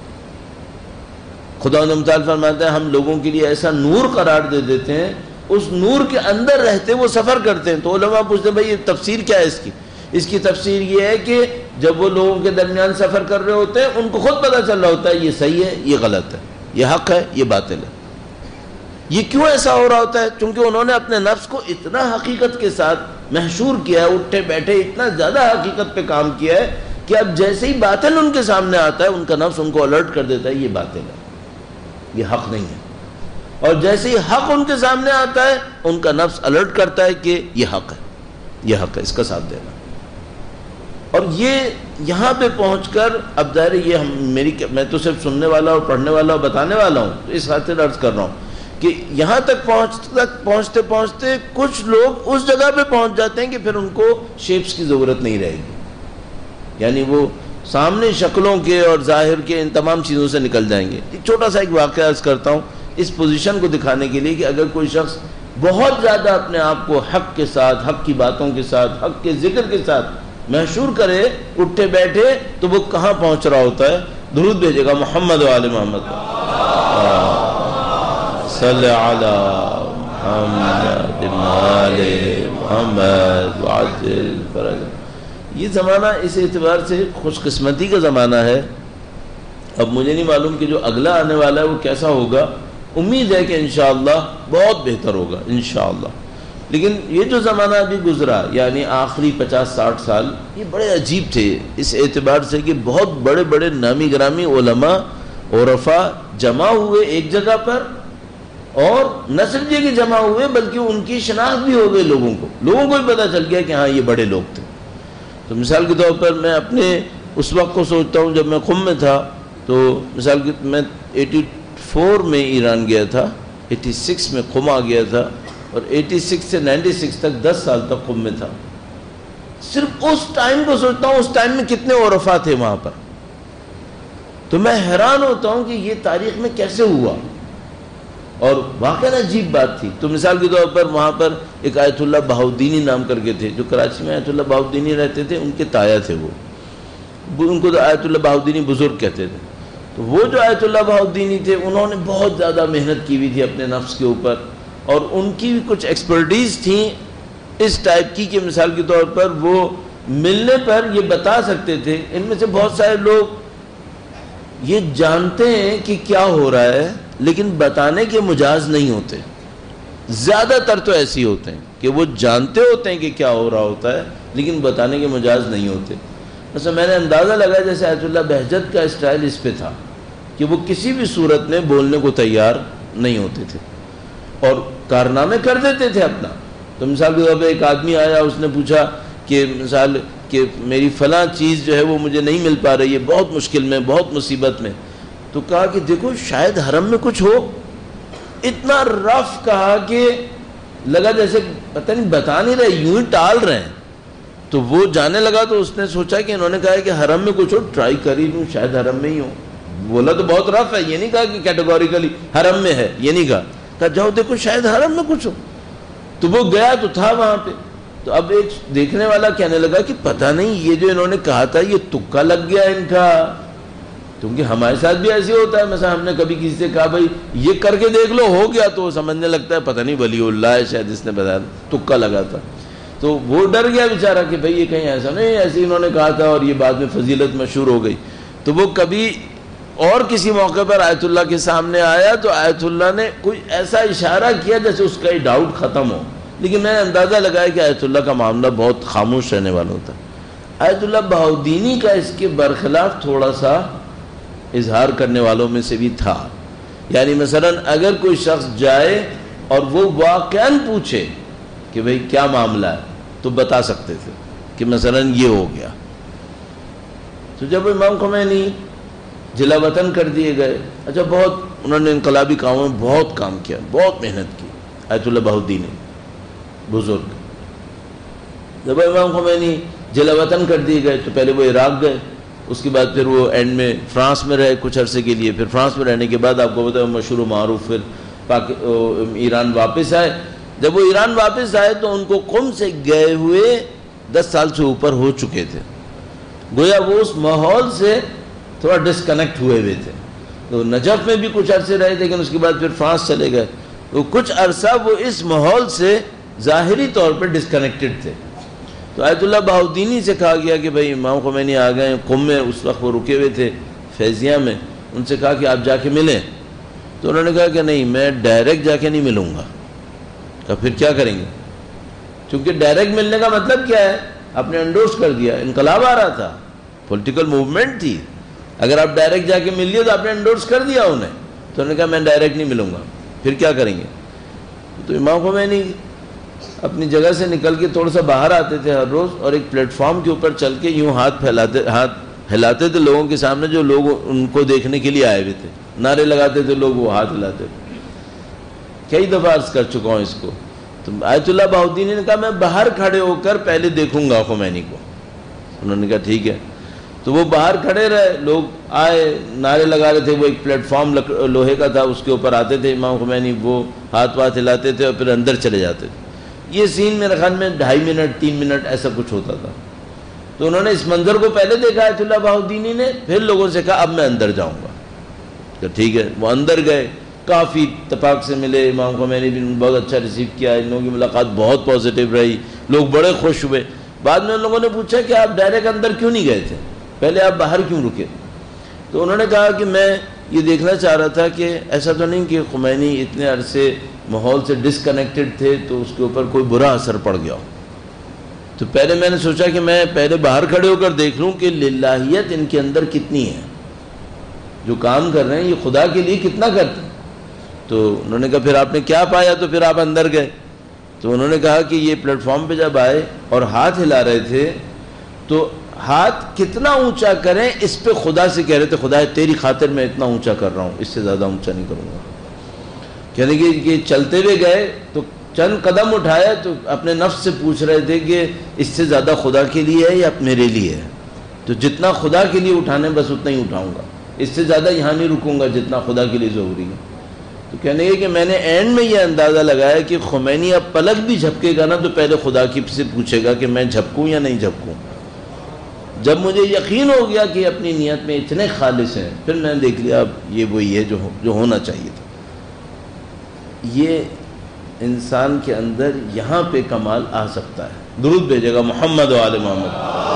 خدا متعال فرماتا ہے ہم لوگوں کے لیے ایسا نور قرار دے دیتے ہیں، اس نور کے اندر رہتے وہ سفر کرتے ہیں. تو علماء پوچھتے ہیں بھائی یہ تفسیر کیا ہے اس کی؟ اس کی تفسیر یہ ہے کہ جب وہ لوگوں کے درمیان سفر کر رہے ہوتے ہیں ان کو خود پتہ چل رہا ہوتا ہے یہ صحیح ہے، یہ غلط ہے، یہ حق ہے، یہ باطل ہے. یہ کیوں ایسا ہو رہا ہوتا ہے؟ چونکہ انہوں نے اپنے نفس کو اتنا حقیقت کے ساتھ محشور کیا ہے، اٹھے بیٹھے اتنا زیادہ حقیقت پہ کام کیا ہے کہ اب جیسے ہی باطل ان کے سامنے آتا ہے ان کا نفس ان کو الرٹ کر دیتا ہے یہ باطل ہے، یہ حق نہیں ہے. اور جیسے ہی حق ان کے سامنے آتا ہے ان کا نفس الرٹ کرتا ہے کہ یہ حق ہے، یہ حق ہے، اس کا ساتھ دینا. اور یہ یہاں پہ پہنچ کر اب ظاہر یہ ہم میری میں تو صرف سننے والا اور پڑھنے والا اور بتانے والا ہوں، تو اس خاطر عرض کر رہا ہوں کہ یہاں تک پہنچ تک پہنچتے پہنچتے کچھ لوگ اس جگہ پہ پہنچ جاتے ہیں کہ پھر ان کو شیپس کی ضرورت نہیں رہے گی. یعنی وہ سامنے شکلوں کے اور ظاہر کے ان تمام چیزوں سے نکل جائیں گے. ایک چھوٹا سا ایک واقعہ عرض کرتا ہوں اس پوزیشن کو دکھانے کے لیے کہ اگر کوئی شخص بہت زیادہ اپنے آپ کو حق کے ساتھ، حق کی باتوں کے ساتھ، حق کے ذکر کے ساتھ محشور کرے، اٹھے بیٹھے، تو وہ کہاں پہنچ رہا ہوتا ہے؟ درود بھیجے گا محمد و آل محمد. صلی علی محمد آل محمد وعجل فرج۔ یہ زمانہ اس اعتبار سے خوش قسمتی کا زمانہ ہے۔ اب مجھے نہیں معلوم کہ جو اگلا آنے والا ہے وہ کیسا ہوگا، امید ہے کہ انشاءاللہ بہت بہتر ہوگا انشاءاللہ۔ لیکن یہ جو زمانہ ابھی گزرا، یعنی آخری پچاس ساٹھ سال، یہ بڑے عجیب تھے اس اعتبار سے کہ بہت بڑے بڑے نامی گرامی علماء عرفاء جمع ہوئے ایک جگہ پر، اور نہ صرف یہ کہ جمع ہوئے بلکہ ان کی شناخت بھی ہو گئی، لوگوں کو لوگوں کو بھی پتہ چل گیا کہ ہاں یہ بڑے لوگ تھے۔ تو مثال کے طور پر میں اپنے اس وقت کو سوچتا ہوں جب میں قم میں تھا، تو مثال کی میں ایٹی فور میں ایران گیا تھا، ایٹی سکس میں قم آ گیا تھا، اور ایٹی سکس سے نائنٹی سکس تک دس سال تک قم میں تھا۔ صرف اس ٹائم کو سوچتا ہوں، اس ٹائم میں کتنے عرفاء تھے وہاں پر، تو میں حیران ہوتا ہوں کہ یہ تاریخ میں کیسے ہوا، اور واقعاً عجیب بات تھی۔ تو مثال کے طور پر وہاں پر ایک آیت اللہ بہاؤدینی نام کر کے تھے، جو کراچی میں آیت اللہ بہاؤدینی رہتے تھے، ان کے تایا تھے وہ، ان کو تو آیت اللہ بہاؤدینی بزرگ کہتے تھے۔ تو وہ جو آیت اللہ بہاؤدینی تھے، انہوں نے بہت زیادہ محنت کی ہوئی تھی اپنے نفس کے اوپر، اور ان کی بھی کچھ ایکسپرٹیز تھیں اس ٹائپ کی کہ مثال کے طور پر وہ ملنے پر یہ بتا سکتے تھے۔ ان میں سے بہت سارے لوگ یہ جانتے ہیں کہ کیا ہو رہا ہے لیکن بتانے کے مجاز نہیں ہوتے، زیادہ تر تو ایسی ہوتے ہیں کہ وہ جانتے ہوتے ہیں کہ کیا ہو رہا ہوتا ہے لیکن بتانے کے مجاز نہیں ہوتے۔ مثلا میں نے اندازہ لگایا جیسے آیت اللہ بہجت کا اسٹائل اس پہ تھا کہ وہ کسی بھی صورت میں بولنے کو تیار نہیں ہوتے تھے اور کارنامے کر دیتے تھے اپنا۔ تو مثال کے طور پہ ایک آدمی آیا، اس نے پوچھا کہ مثال کہ میری فلاں چیز جو ہے وہ مجھے نہیں مل پا رہی ہے، بہت مشکل میں، بہت مصیبت میں۔ تو کہا کہ دیکھو شاید حرم میں کچھ ہو، اتنا رف کہا کہ لگا جیسے پتہ نہیں بتا نہیں رہے، یوں ہی ٹال رہے ہیں۔ تو وہ جانے لگا تو اس نے سوچا کہ انہوں نے کہا کہ حرم میں کچھ ہو، ٹرائی کر ہی لوں، شاید حرم میں ہی ہو۔ بولا تو بہت رف ہے، یہ نہیں کہا کہ کیٹیگوریکلی حرم میں ہے، یہ نہیں کہا، کہا جاؤ دیکھو شاید حرم میں کچھ ہو۔ تو وہ گیا تو تھا وہاں پہ۔ تو اب ایک دیکھنے والا کہنے لگا کہ پتہ نہیں یہ جو انہوں نے کہا تھا یہ تکا لگ گیا ان کا، کیونکہ ہمارے ساتھ بھی ایسے ہوتا ہے۔ مثلا ہم نے کبھی کسی سے کہا بھائی یہ کر کے دیکھ لو، ہو گیا، تو وہ سمجھنے لگتا ہے پتہ نہیں ولی اللہ ہے شاید اس نے بتایا، تکا لگا تھا۔ تو وہ ڈر گیا بیچارہ کہ بھئی یہ کہیں ایسا نہیں، ایسے انہوں نے کہا تھا اور یہ بعد میں فضیلت مشہور ہو گئی۔ تو وہ کبھی اور کسی موقع پر آیت اللہ کے سامنے آیا تو آیت اللہ نے کوئی ایسا اشارہ کیا جیسے اس کا ہی ڈاؤٹ ختم ہو، لیکن میں نے اندازہ لگایا کہ آیت اللہ کا معاملہ بہت خاموش رہنے والا ہوتا ہے۔ آیت اللہ بہاؤدینی کا اس کے برخلاف تھوڑا سا اظہار کرنے والوں میں سے بھی تھا۔ یعنی مثلا اگر کوئی شخص جائے اور وہ واقعاً پوچھے کہ بھئی کیا معاملہ ہے تو بتا سکتے تھے کہ مثلا یہ ہو گیا۔ تو جب امام خمینی جلا وطن کر دیے گئے، اچھا بہت انہوں نے انقلابی کاموں میں بہت کام کیا، بہت محنت کی آیت اللہ بہاؤدینی بزرگ۔ جب امام خمینی جلا وطن کر دیے گئے تو پہلے وہ عراق گئے، اس کے بعد پھر وہ اینڈ میں فرانس میں رہے کچھ عرصے کے لیے، پھر فرانس میں رہنے کے بعد آپ کو پتہ ہے مشہور و معروف پھر پاک ایران واپس آئے۔ جب وہ ایران واپس آئے تو ان کو قم سے گئے ہوئے دس سال سے اوپر ہو چکے تھے، گویا وہ اس ماحول سے تھوڑا ڈسکنیکٹ ہوئے ہوئے تھے۔ تو نجف میں بھی کچھ عرصے رہے تھے لیکن اس کے بعد پھر فرانس چلے گئے، تو کچھ عرصہ وہ اس ماحول سے ظاہری طور پر ڈسکنیکٹڈ تھے۔ تو آیت اللہ بہاؤدینی سے کہا گیا کہ بھئی امام خمینی آ گئے قم میں، اس وقت وہ رکے ہوئے تھے فیضیہ میں، ان سے کہا کہ آپ جا کے ملیں۔ تو انہوں نے کہا کہ نہیں، میں ڈائریکٹ جا کے نہیں ملوں گا۔ کہا پھر کیا کریں گے؟ چونکہ ڈائریکٹ ملنے کا مطلب کیا ہے، آپ نے انڈورس کر دیا، انقلاب آ رہا تھا، پولیٹیکل موومنٹ تھی، اگر آپ ڈائریکٹ جا کے مل لیے تو آپ نے انڈورس کر دیا انہیں۔ تو انہوں نے کہا میں ڈائریکٹ نہیں ملوں گا، پھر کیا کریں گے؟ تو امام خمینی اپنی جگہ سے نکل کے تھوڑا سا باہر آتے تھے ہر روز، اور ایک پلیٹ فارم کے اوپر چل کے یوں ہاتھ پھیلاتے ہاتھ ہلاتے تھے لوگوں کے سامنے جو لوگ ان کو دیکھنے کے لیے آئے ہوئے تھے، نعرے لگاتے تھے لوگ، وہ ہاتھ ہلاتے تھے۔ کئی دفعہ عرض کر چکا ہوں اس کو۔ تو آیت اللہ بہاؤدینی نے کہا میں باہر کھڑے ہو کر پہلے دیکھوں گا خمینی کو۔ انہوں نے کہا ٹھیک ہے۔ تو وہ باہر کھڑے رہے، لوگ آئے نعرے لگا رہے تھے، وہ ایک پلیٹ فارم لوہے کا تھا، اس کے اوپر آتے تھے امام خمینی، وہ ہاتھ واتھ ہلاتے تھے اور پھر اندر چلے جاتے تھے۔ یہ سین میرے خیال میں ڈھائی منٹ تین منٹ ایسا کچھ ہوتا تھا۔ تو انہوں نے اس منظر کو پہلے دیکھا آیت اللہ بہاؤدینی نے، پھر لوگوں سے کہا اب میں اندر جاؤں گا۔ کہ ٹھیک ہے. وہ اندر گئے, کافی اتفاق سے ملے, امام خمینی بھی بہت اچھا ریسیو کیا, ان لوگوں کی ملاقات بہت پازیٹیو رہی, لوگ بڑے خوش ہوئے. بعد میں ان لوگوں نے پوچھا کہ آپ ڈائریکٹ اندر کیوں نہیں گئے تھے, پہلے آپ باہر کیوں رکے؟ تو انہوں نے کہا کہ میں یہ دیکھنا چاہ رہا تھا کہ ایسا تو نہیں کہ خمینی اتنے عرصے ماحول سے ڈسکنیکٹڈ تھے تو اس کے اوپر کوئی برا اثر پڑ گیا ہو. تو پہلے میں نے سوچا کہ میں پہلے باہر کھڑے ہو کر دیکھ لوں کہ للہیت ان کے اندر کتنی ہے, جو کام کر رہے ہیں یہ خدا کے لیے کتنا کرتے ہیں. تو انہوں نے کہا پھر آپ نے کیا پایا؟ تو پھر آپ اندر گئے. تو انہوں نے کہا کہ یہ پلیٹ فارم پہ جب آئے اور ہاتھ ہلا رہے تھے تو ہاتھ کتنا اونچا کریں اس پہ خدا سے کہہ رہے تھے, خدا تیری خاطر میں اتنا اونچا کر رہا ہوں, اس سے زیادہ اونچا نہیں کروں گا. کہنے کہ یہ چلتے ہوئے گئے تو چند قدم اٹھایا تو اپنے نفس سے پوچھ رہے تھے کہ اس سے زیادہ خدا کے لیے ہے یا میرے لیے ہے؟ تو جتنا خدا کے لیے اٹھانے بس اتنا ہی اٹھاؤں گا, اس سے زیادہ یہاں نہیں رکوں گا جتنا خدا کے لیے ضروری ہے. تو کہنے کہ میں نے اینڈ میں یہ اندازہ لگایا کہ خمینی اب پلک بھی جھپکے گا نا تو پہلے خدا کی سے پوچھے گا کہ میں جھپکوں یا نہیں جھپکوں. جب مجھے یقین ہو گیا کہ اپنی نیت میں اتنے خالص ہیں, پھر میں نے دیکھ لیا اب یہ وہی ہے جو جو ہونا چاہیے تھا. یہ انسان کے اندر یہاں پہ کمال آ سکتا ہے. درود بھیجے گا محمد و آل محمد,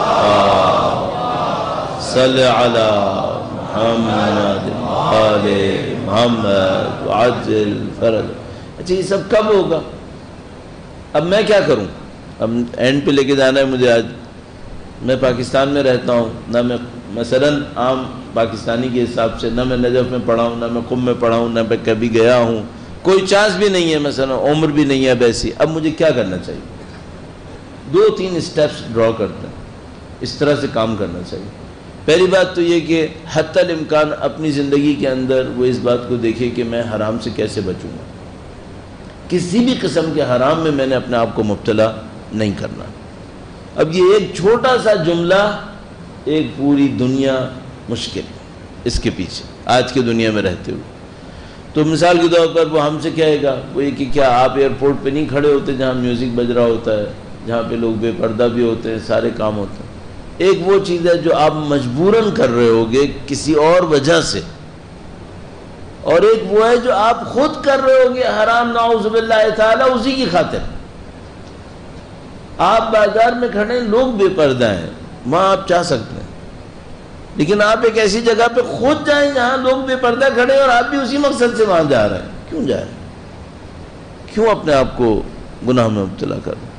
صلی علی محمد آل محمد عجل فرج. اچھا یہ سب کب ہوگا؟ اب میں کیا کروں؟ اب اینڈ پہ لے کے جانا ہے مجھے. آج میں پاکستان میں رہتا ہوں, نہ میں مثلاً عام پاکستانی کے حساب سے نہ میں نجف میں پڑھا ہوں, نہ میں قم میں پڑھا ہوں, نہ میں کبھی گیا ہوں, کوئی چانس بھی نہیں ہے, مثلا عمر بھی نہیں ہے ویسی. اب مجھے کیا کرنا چاہیے؟ دو تین اسٹیپس ڈرا کرتے ہیں, اس طرح سے کام کرنا چاہیے. پہلی بات تو یہ کہ حتی الامکان اپنی زندگی کے اندر وہ اس بات کو دیکھے کہ میں حرام سے کیسے بچوں گا. کسی بھی قسم کے حرام میں میں نے اپنے آپ کو مبتلا نہیں کرنا. اب یہ ایک چھوٹا سا جملہ ایک پوری دنیا مشکل اس کے پیچھے آج کی دنیا میں رہتے ہوئے. تو مثال کے طور پر وہ ہم سے کہے گا وہ یہ کہ کیا آپ ایئرپورٹ پہ نہیں کھڑے ہوتے جہاں میوزک بج رہا ہوتا ہے, جہاں پہ لوگ بے پردہ بھی ہوتے ہیں, سارے کام ہوتے ہیں. ایک وہ چیز ہے جو آپ مجبوراً کر رہے ہوگے کسی اور وجہ سے, اور ایک وہ ہے جو آپ خود کر رہے ہوگے حرام نعوذ باللہ تعالی اسی کی خاطر. آپ بازار میں کھڑے, لوگ بے پردہ ہیں, وہاں آپ چاہ سکتے ہیں, لیکن آپ ایک ایسی جگہ پہ خود جائیں جہاں لوگ بے پردہ کھڑے ہیں اور آپ بھی اسی مقصد سے وہاں جا رہے ہیں. کیوں جا رہے ہیں؟ کیوں اپنے آپ کو گناہ میں مبتلا کر رہے ہیں؟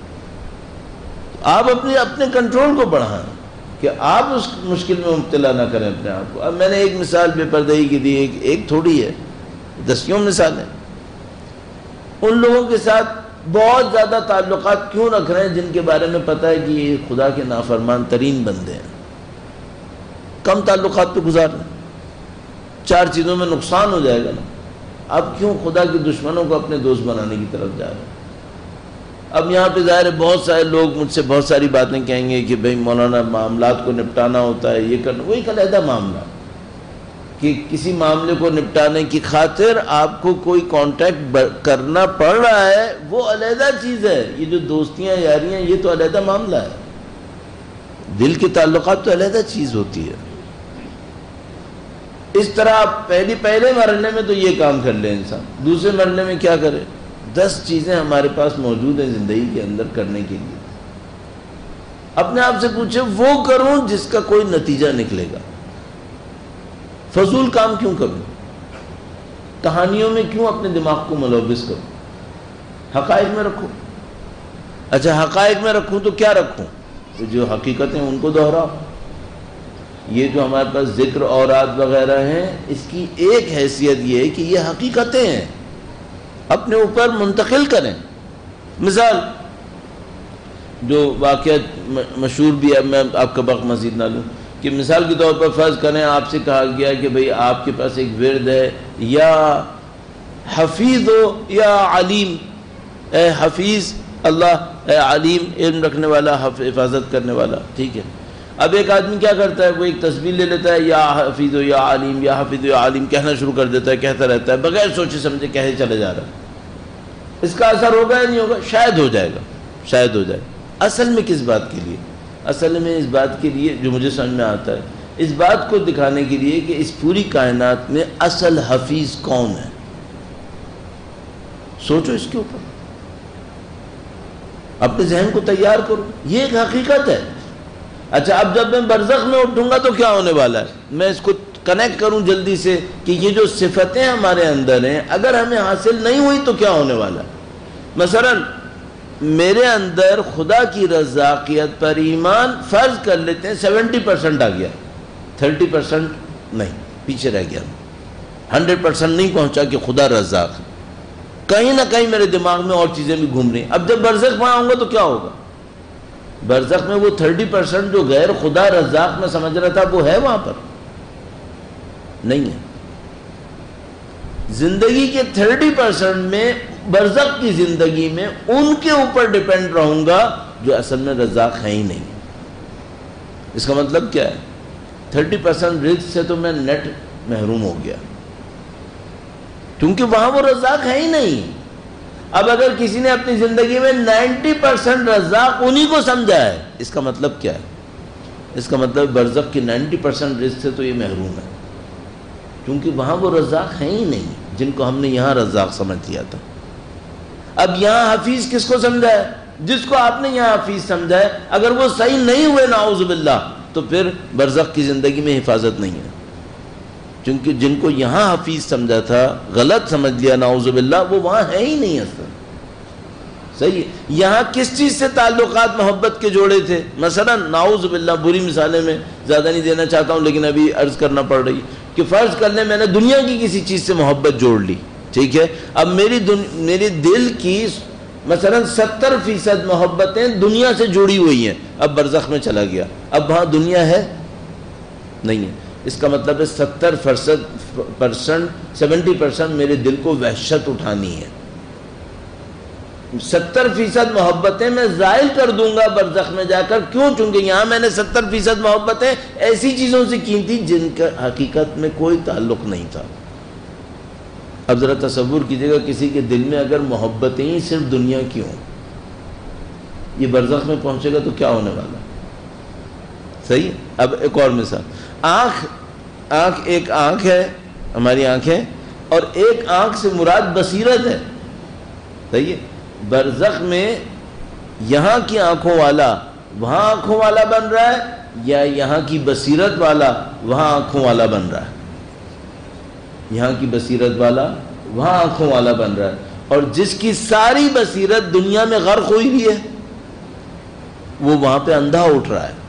آپ اپنے اپنے کنٹرول کو بڑھائیں کہ آپ اس مشکل میں مبتلا نہ کریں اپنے آپ کو. اب میں نے ایک مثال بے پردگی کی دی, ایک ایک تھوڑی ہے, دسیوں مثالیں. ان لوگوں کے ساتھ بہت زیادہ تعلقات کیوں رکھ رہے ہیں جن کے بارے میں پتہ ہے کہ یہ خدا کے نافرمان ترین بندے ہیں, کم تعلقات پہ گزار رہے ہیں, چار چیزوں میں نقصان ہو جائے گا نا. اب کیوں خدا کے دشمنوں کو اپنے دوست بنانے کی طرف جا رہے ہیں؟ اب یہاں پہ ظاہر ہے بہت سارے لوگ مجھ سے بہت ساری باتیں کہیں گے کہ بھئی مولانا معاملات کو نپٹانا ہوتا ہے, یہ کرنا, وہ ایک علیحدہ معاملہ کہ کسی معاملے کو نپٹانے کی خاطر آپ کو کوئی کانٹیکٹ کرنا پڑ رہا ہے, وہ علیحدہ چیز ہے. یہ جو دوستیاں یاریاں یہ تو علیحدہ معاملہ ہے. دل کے تعلقات تو علیحدہ چیز ہوتی ہے. اس طرح آپ پہلی پہلے مرحلے میں تو یہ کام کر لیں انسان, دوسرے مرحلے میں کیا کرے؟ دس چیزیں ہمارے پاس موجود ہیں زندگی کے اندر کرنے کے لیے. اپنے آپ سے پوچھے وہ کروں جس کا کوئی نتیجہ نکلے گا. فضول کام کیوں کروں؟ کہانیوں میں کیوں اپنے دماغ کو ملوث کروں؟ حقائق میں رکھوں. اچھا حقائق میں رکھوں تو کیا رکھوں؟ تو جو حقیقتیں ان کو دہراؤ. یہ جو ہمارے پاس ذکر اوراد وغیرہ ہیں اس کی ایک حیثیت یہ ہے کہ یہ حقیقتیں ہیں, اپنے اوپر منتقل کریں. مثال جو واقعہ مشہور بھی ہے, میں آپ کا وقت مزید نہ لوں, کہ مثال کے طور پر فرض کریں آپ سے کہا گیا کہ بھئی آپ کے پاس ایک ورد ہے, یا حفیظ ہو یا علیم, اے حفیظ اللہ, اے علیم علم رکھنے والا, حفاظت کرنے والا. ٹھیک ہے. اب ایک آدمی کیا کرتا ہے, وہ ایک تسبیح لے لیتا ہے, یا حفیظ یا علیم یا حفیظ یا علیم کہنا شروع کر دیتا ہے, کہتا رہتا ہے بغیر سوچے سمجھے کہے چلے جا رہا ہے. اس کا اثر ہوگا یا نہیں ہوگا؟ شاید ہو جائے گا, شاید ہو جائے. اصل میں کس بات کے لیے؟ اصل میں اس بات کے لیے جو مجھے سمجھ میں آتا ہے اس بات کو دکھانے کے لیے کہ اس پوری کائنات میں اصل حفیظ کون ہے. سوچو اس کے اوپر، اپنے ذہن کو تیار کرو، یہ ایک حقیقت ہے. اچھا اب جب میں برزخ میں اٹھوں گا تو کیا ہونے والا ہے؟ میں اس کو کنیکٹ کروں جلدی سے کہ یہ جو صفتیں ہمارے اندر ہیں اگر ہمیں حاصل نہیں ہوئی تو کیا ہونے والا ہے. مثلا میرے اندر خدا کی رزاقیت پر ایمان فرض کر لیتے ہیں سیونٹی پرسنٹ آ گیا، تھرٹی پرسنٹ نہیں، پیچھے رہ گیا، ہنڈریڈ پرسنٹ نہیں پہنچا کہ خدا رزاق. کہیں نہ کہیں میرے دماغ میں اور چیزیں بھی گھوم رہی ہیں. اب جب برزخ میں آؤں گا تو کیا ہوگا؟ برزخ میں وہ تھرٹی پرسنٹ جو غیر خدا رزاق میں سمجھ رہا تھا وہ ہے وہاں پر؟ نہیں ہے. زندگی کے تھرٹی پرسنٹ میں برزخ کی زندگی میں ان کے اوپر ڈیپینڈ رہوں گا جو اصل میں رزاق ہے ہی نہیں. اس کا مطلب کیا ہے؟ تھرٹی پرسنٹ رزق سے تو میں نیٹ محروم ہو گیا کیونکہ وہاں وہ رزاق ہے ہی نہیں. اب اگر کسی نے اپنی زندگی میں نائنٹی پرسنٹ رزاق انہی کو سمجھا ہے، اس کا مطلب کیا ہے؟ اس کا مطلب برزخ کی نائنٹی پرسنٹ رزق سے تو یہ محروم ہے کیونکہ وہاں وہ رزاق ہیں ہی نہیں جن کو ہم نے یہاں رزاق سمجھ لیا تھا. اب یہاں حفیظ کس کو سمجھا ہے؟ جس کو آپ نے یہاں حفیظ سمجھا ہے. اگر وہ صحیح نہیں ہوئے نعوذ باللہ تو پھر برزخ کی زندگی میں حفاظت نہیں ہے، کیونکہ جن کو یہاں حفیظ سمجھا تھا غلط سمجھ لیا نعوذ باللہ، وہ وہاں ہے ہی نہیں اصلا. صحیح ہے. یہاں کس چیز سے تعلقات محبت کے جوڑے تھے؟ مثلا نعوذ باللہ، بری مثالیں میں زیادہ نہیں دینا چاہتا ہوں لیکن ابھی عرض کرنا پڑ رہی کہ فرض کر لیں میں نے دنیا کی کسی چیز سے محبت جوڑ لی، ٹھیک ہے. اب میری دن... میری دل کی مثلا ستر فیصد محبتیں دنیا سے جڑی ہوئی ہیں. اب برزخ میں چلا گیا، اب وہاں دنیا ہے نہیں ہے. اس کا مطلب ہے ستر پرسنٹ سیونٹی پرسنٹ میرے دل کو وحشت اٹھانی ہے. ستر فیصد محبتیں میں زائل کر دوں گا برزخ میں جا کر. کیوں؟ چونکہ یہاں میں نے ستر فیصد محبتیں ایسی چیزوں سے کی تھی جن کا حقیقت میں کوئی تعلق نہیں تھا. اب ذرا تصور کیجیے گا کسی کے دل میں اگر محبتیں ہی صرف دنیا کی ہوں، یہ برزخ میں پہنچے گا تو کیا ہونے والا؟ صحیح. اب ایک اور مثال، آنکھ آنکھ ایک آنکھ ہے، ہماری آنکھیں، اور ایک آنکھ سے مراد بصیرت ہے. صحیح ہے. برزخ میں یہاں کی آنکھوں والا وہاں آنکھوں والا بن رہا ہے یا یہاں کی بصیرت والا وہاں آنکھوں والا بن رہا ہے؟ یہاں کی بصیرت والا وہاں آنکھوں والا بن رہا ہے. اور جس کی ساری بصیرت دنیا میں غرق ہوئی بھی ہے وہ وہاں پہ اندھا اٹھ رہا ہے.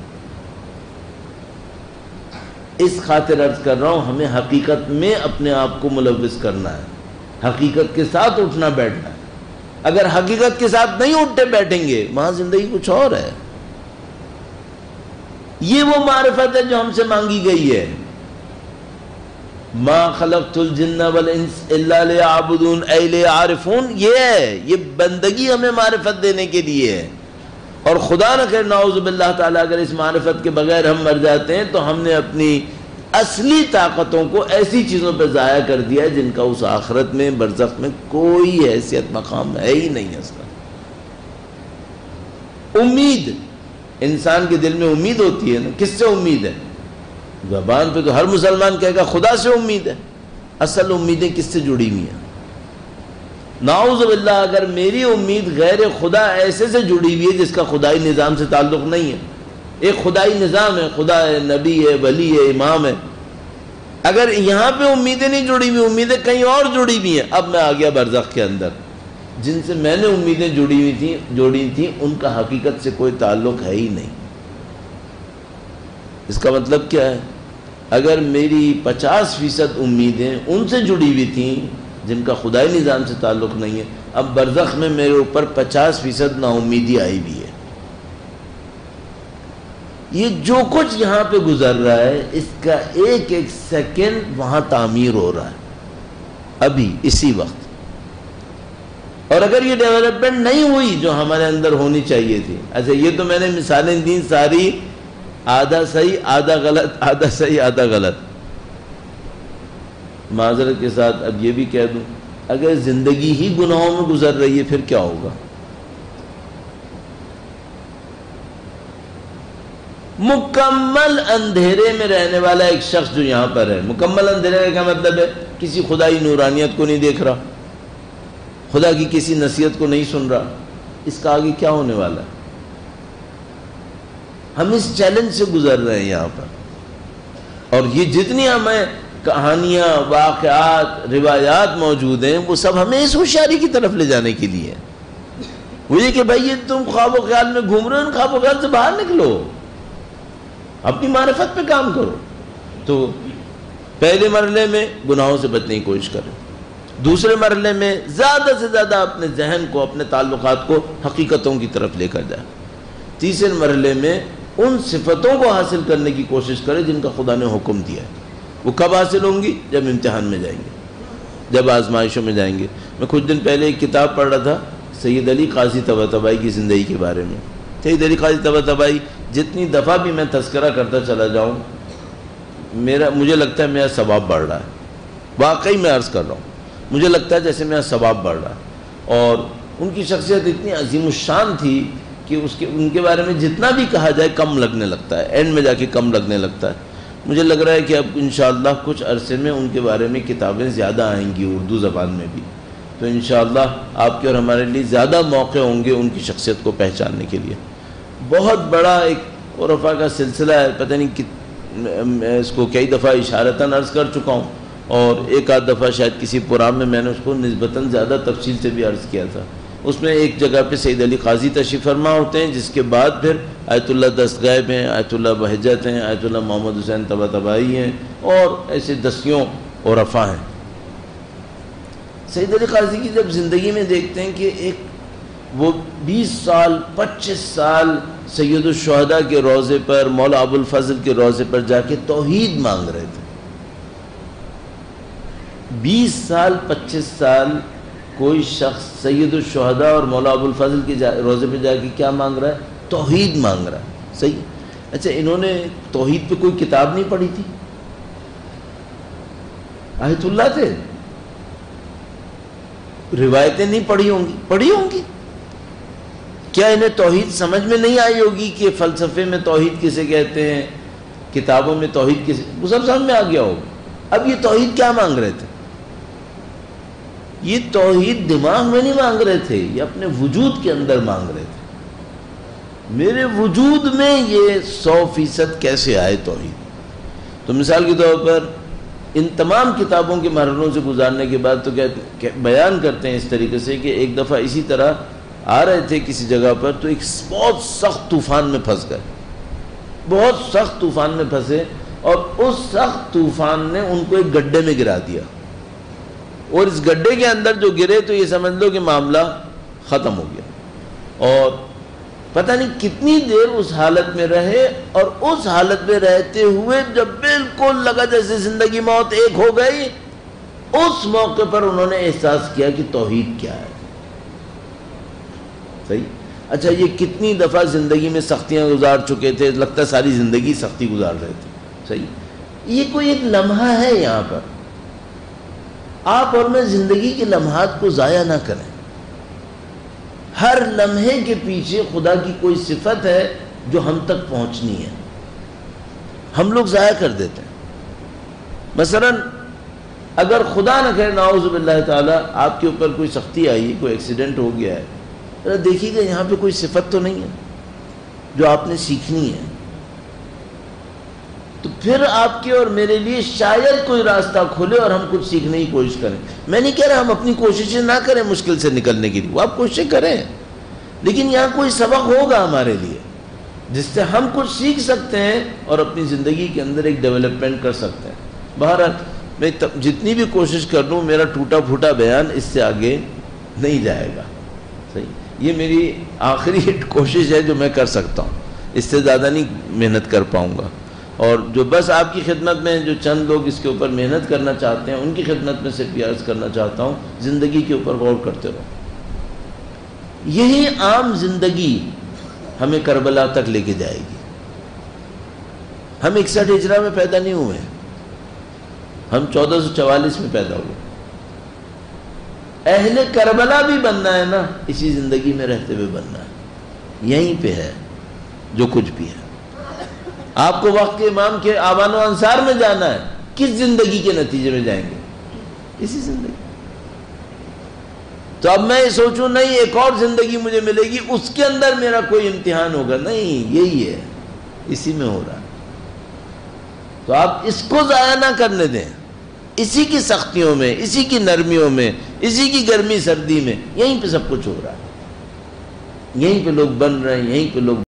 اس خاطر عرض کر رہا ہوں ہمیں حقیقت میں اپنے آپ کو ملوث کرنا ہے، حقیقت کے ساتھ اٹھنا بیٹھنا ہے. اگر حقیقت کے ساتھ نہیں اٹھتے بیٹھیں گے وہاں زندگی کچھ اور ہے. یہ وہ معرفت ہے جو ہم سے مانگی گئی ہے. ما خلقت الجن والانس الا لیعبدون اے لیعرفون. یہ ہے، یہ بندگی ہمیں معرفت دینے کے لیے ہے. اور خدا نہ کرے نعوذ باللہ تعالیٰ اگر اس معرفت کے بغیر ہم مر جاتے ہیں تو ہم نے اپنی اصلی طاقتوں کو ایسی چیزوں پہ ضائع کر دیا ہے جن کا اس آخرت میں برزخ میں کوئی حیثیت مقام ہے ہی نہیں. اصلا امید، انسان کے دل میں امید ہوتی ہے نا. کس سے امید ہے؟ زبان پہ تو ہر مسلمان کہے گا خدا سے امید ہے. اصل امیدیں کس سے جڑی ہوئی ہیں؟ نعوذ باللہ اگر میری امید غیر خدا ایسے سے جڑی ہوئی ہے جس کا خدائی نظام سے تعلق نہیں ہے. ایک خدائی نظام ہے، خدا ہے، نبی ہے، ولی ہے، امام ہے. اگر یہاں پہ امیدیں نہیں جڑی ہوئی، امیدیں کہیں اور جڑی ہوئی ہیں، اب میں آ گیا برزخ کے اندر. جن سے میں نے امیدیں جڑی ہوئی تھیں جوڑی تھیں ان کا حقیقت سے کوئی تعلق ہے ہی نہیں. اس کا مطلب کیا ہے؟ اگر میری پچاس فیصد امیدیں ان سے جڑی ہوئی تھیں جن کا خدائی نظام سے تعلق نہیں ہے، اب برزخ میں میرے اوپر پچاس فیصد نا امیدی آئی بھی ہے. یہ جو کچھ یہاں پہ گزر رہا ہے اس کا ایک ایک سیکنڈ وہاں تعمیر ہو رہا ہے ابھی اسی وقت. اور اگر یہ ڈیولپمنٹ نہیں ہوئی جو ہمارے اندر ہونی چاہیے تھی. اچھا یہ تو میں نے مثالیں دی ساری آدھا صحیح آدھا غلط، آدھا صحیح آدھا غلط. معذرت کے ساتھ اب یہ بھی کہہ دوں اگر زندگی ہی گناہوں میں گزر رہی ہے پھر کیا ہوگا؟ مکمل اندھیرے میں رہنے والا ایک شخص جو یہاں پر ہے، مکمل اندھیرے کا کیا مطلب ہے؟ کسی خدائی نورانیت کو نہیں دیکھ رہا، خدا کی کسی نصیحت کو نہیں سن رہا، اس کا آگے کیا ہونے والا ہے؟ ہم اس چیلنج سے گزر رہے ہیں یہاں پر، اور یہ جتنی ہمیں کہانیاں، واقعات، روایات موجود ہیں وہ سب ہمیں اس ہوشیاری کی طرف لے جانے کے لیے ہیں، وہ یہ کہ بھائی یہ تم خواب و خیال میں گھوم رہے ہو، ان خواب و خیال سے باہر نکلو، اپنی معرفت پہ کام کرو۔ تو پہلے مرحلے میں گناہوں سے بچنے کی کوشش کریں، دوسرے مرحلے میں زیادہ سے زیادہ اپنے ذہن کو، اپنے تعلقات کو حقیقتوں کی طرف لے کر جائیں، تیسرے مرحلے میں ان صفتوں کو حاصل کرنے کی کوشش کریں جن کا خدا نے حکم دیا ہے۔ وہ کب حاصل ہوں گی؟ جب امتحان میں جائیں گے، جب آزمائشوں میں جائیں گے۔ میں کچھ دن پہلے ایک کتاب پڑھ رہا تھا سید علی قاضی طباطبائی کی زندگی کے بارے میں۔ سید علی قاضی طباطبائی جتنی دفعہ بھی میں تذکرہ کرتا چلا جاؤں، میرا مجھے لگتا ہے میرا ثواب بڑھ رہا ہے، واقعی میں عرض کر رہا ہوں، مجھے لگتا ہے جیسے میرا ثواب بڑھ رہا ہے۔ اور ان کی شخصیت اتنی عظیم الشان تھی کہ اس کے ان کے بارے میں جتنا بھی کہا جائے کم لگنے لگتا ہے، اینڈ میں جا کے کم لگنے لگتا ہے۔ مجھے لگ رہا ہے کہ اب انشاءاللہ کچھ عرصے میں ان کے بارے میں کتابیں زیادہ آئیں گی، اردو زبان میں بھی، تو انشاءاللہ آپ کے اور ہمارے لیے زیادہ موقع ہوں گے ان کی شخصیت کو پہچاننے کے لیے۔ بہت بڑا ایک عرفا کا سلسلہ ہے، پتہ نہیں کت میں اس کو کئی دفعہ اشارتاً عرض کر چکا ہوں، اور ایک آدھ دفعہ شاید کسی پروگرام میں میں نے اس کو نسبتاً زیادہ تفصیل سے بھی عرض کیا تھا۔ اس میں ایک جگہ پہ سید علی قاضی تشریف فرما ہوتے ہیں، جس کے بعد پھر آیت اللہ دستغیب ہیں، آیت اللہ بہجت ہیں، آیت اللہ محمد حسین طباطبائی ہیں، اور ایسے دسیوں عرفا ہیں۔ سید علی قاضی کی جب زندگی میں دیکھتے ہیں کہ ایک وہ بیس سال پچیس سال سید الشہداء کے روضے پر، مولا ابو الفضل کے روضے پر جا کے توحید مانگ رہے تھے، بیس سال پچیس سال کوئی شخص سید الشہداء اور مولا ابو الفضل کے روضے پہ جا کے کیا مانگ رہا ہے؟ توحید مانگ رہا ہے۔ صحیح؟ اچھا، انہوں نے توحید پہ کوئی کتاب نہیں پڑھی تھی؟ آیت اللہ تھے، روایتیں نہیں پڑھی ہوں گی؟ پڑھی ہوں گی۔ کیا انہیں توحید سمجھ میں نہیں آئی ہوگی کہ فلسفے میں توحید کسے کہتے ہیں، کتابوں میں توحید کسے، وہ سب سمجھ میں آ گیا ہوگا۔ اب یہ توحید کیا مانگ رہے تھے؟ یہ توحید دماغ میں نہیں مانگ رہے تھے، یہ اپنے وجود کے اندر مانگ رہے تھے، میرے وجود میں یہ سو فیصد کیسے آئے توحید۔ تو مثال کے طور پر ان تمام کتابوں کے مرحلوں سے گزارنے کے بعد تو کیا بیان کرتے ہیں اس طریقے سے کہ ایک دفعہ اسی طرح آ رہے تھے کسی جگہ پر، تو ایک بہت سخت طوفان میں پھنس گئے، بہت سخت طوفان میں پھنسے، اور اس سخت طوفان نے ان کو ایک گڈھے میں گرا دیا، اور اس گڈھے کے اندر جو گرے تو یہ سمجھ لو کہ معاملہ ختم ہو گیا، اور پتہ نہیں کتنی دیر اس حالت میں رہے، اور اس حالت میں رہتے ہوئے جب بالکل لگا جیسے زندگی موت ایک ہو گئی، اس موقع پر انہوں نے احساس کیا کہ توحید کیا ہے۔ صحیح؟ اچھا، یہ کتنی دفعہ زندگی میں سختیاں گزار چکے تھے، لگتا ہے ساری زندگی سختی گزار رہے تھے۔ صحیح؟ یہ کوئی ایک لمحہ ہے یہاں پر، آپ اور میں زندگی کے لمحات کو ضائع نہ کریں، ہر لمحے کے پیچھے خدا کی کوئی صفت ہے جو ہم تک پہنچنی ہے، ہم لوگ ضائع کر دیتے ہیں۔ مثلا اگر خدا نہ کرے نعوذ باللہ تعالیٰ آپ کے اوپر کوئی سختی آئی، کوئی ایکسیڈنٹ ہو گیا ہے، دیکھیے گا یہاں پہ کوئی صفت تو نہیں ہے جو آپ نے سیکھنی ہے، تو پھر آپ کے اور میرے لیے شاید کوئی راستہ کھلے اور ہم کچھ سیکھنے کی کوشش کریں۔ میں نہیں کہہ رہا ہم اپنی کوششیں نہ کریں مشکل سے نکلنے کے لیے، وہ آپ کوششیں کریں، لیکن یہاں کوئی سبق ہوگا ہمارے لیے جس سے ہم کچھ سیکھ سکتے ہیں اور اپنی زندگی کے اندر ایک ڈیولپمنٹ کر سکتے ہیں۔ بہرحال میں جتنی بھی کوشش کر لوں میرا ٹوٹا پھوٹا بیان اس سے آگے نہیں جائے گا۔ صحیح؟ یہ میری آخری کوشش ہے جو میں کر سکتا ہوں، اس سے زیادہ نہیں محنت کر پاؤں گا، اور جو بس آپ کی خدمت میں جو چند لوگ اس کے اوپر محنت کرنا چاہتے ہیں ان کی خدمت میں صرف یہ عرض کرنا چاہتا ہوں، زندگی کے اوپر غور کرتے رہو۔ یہی عام زندگی ہمیں کربلا تک لے کے جائے گی۔ ہم اکسٹھ ہجرہ میں پیدا نہیں ہوئے، ہم چودہ سو چوالیس میں پیدا ہوئے۔ اہل کربلا بھی بننا ہے نا، اسی زندگی میں رہتے ہوئے بننا ہے، یہیں پہ ہے جو کچھ بھی ہے۔ آپ کو وقت کے امام کے آبان و انصار میں جانا ہے، کس زندگی کے نتیجے میں جائیں گے؟ اسی زندگی. تو اب میں یہ سوچوں نہیں ایک اور زندگی مجھے ملے گی، اس کے اندر میرا کوئی امتحان ہوگا، نہیں، یہی ہے، اسی میں ہو رہا ہے. تو آپ اس کو ضائع نہ کرنے دیں، اسی کی سختیوں میں، اسی کی نرمیوں میں، اسی کی گرمی سردی میں، یہیں پہ سب کچھ ہو رہا ہے، یہیں پہ لوگ بن رہے ہیں، یہیں پہ لوگ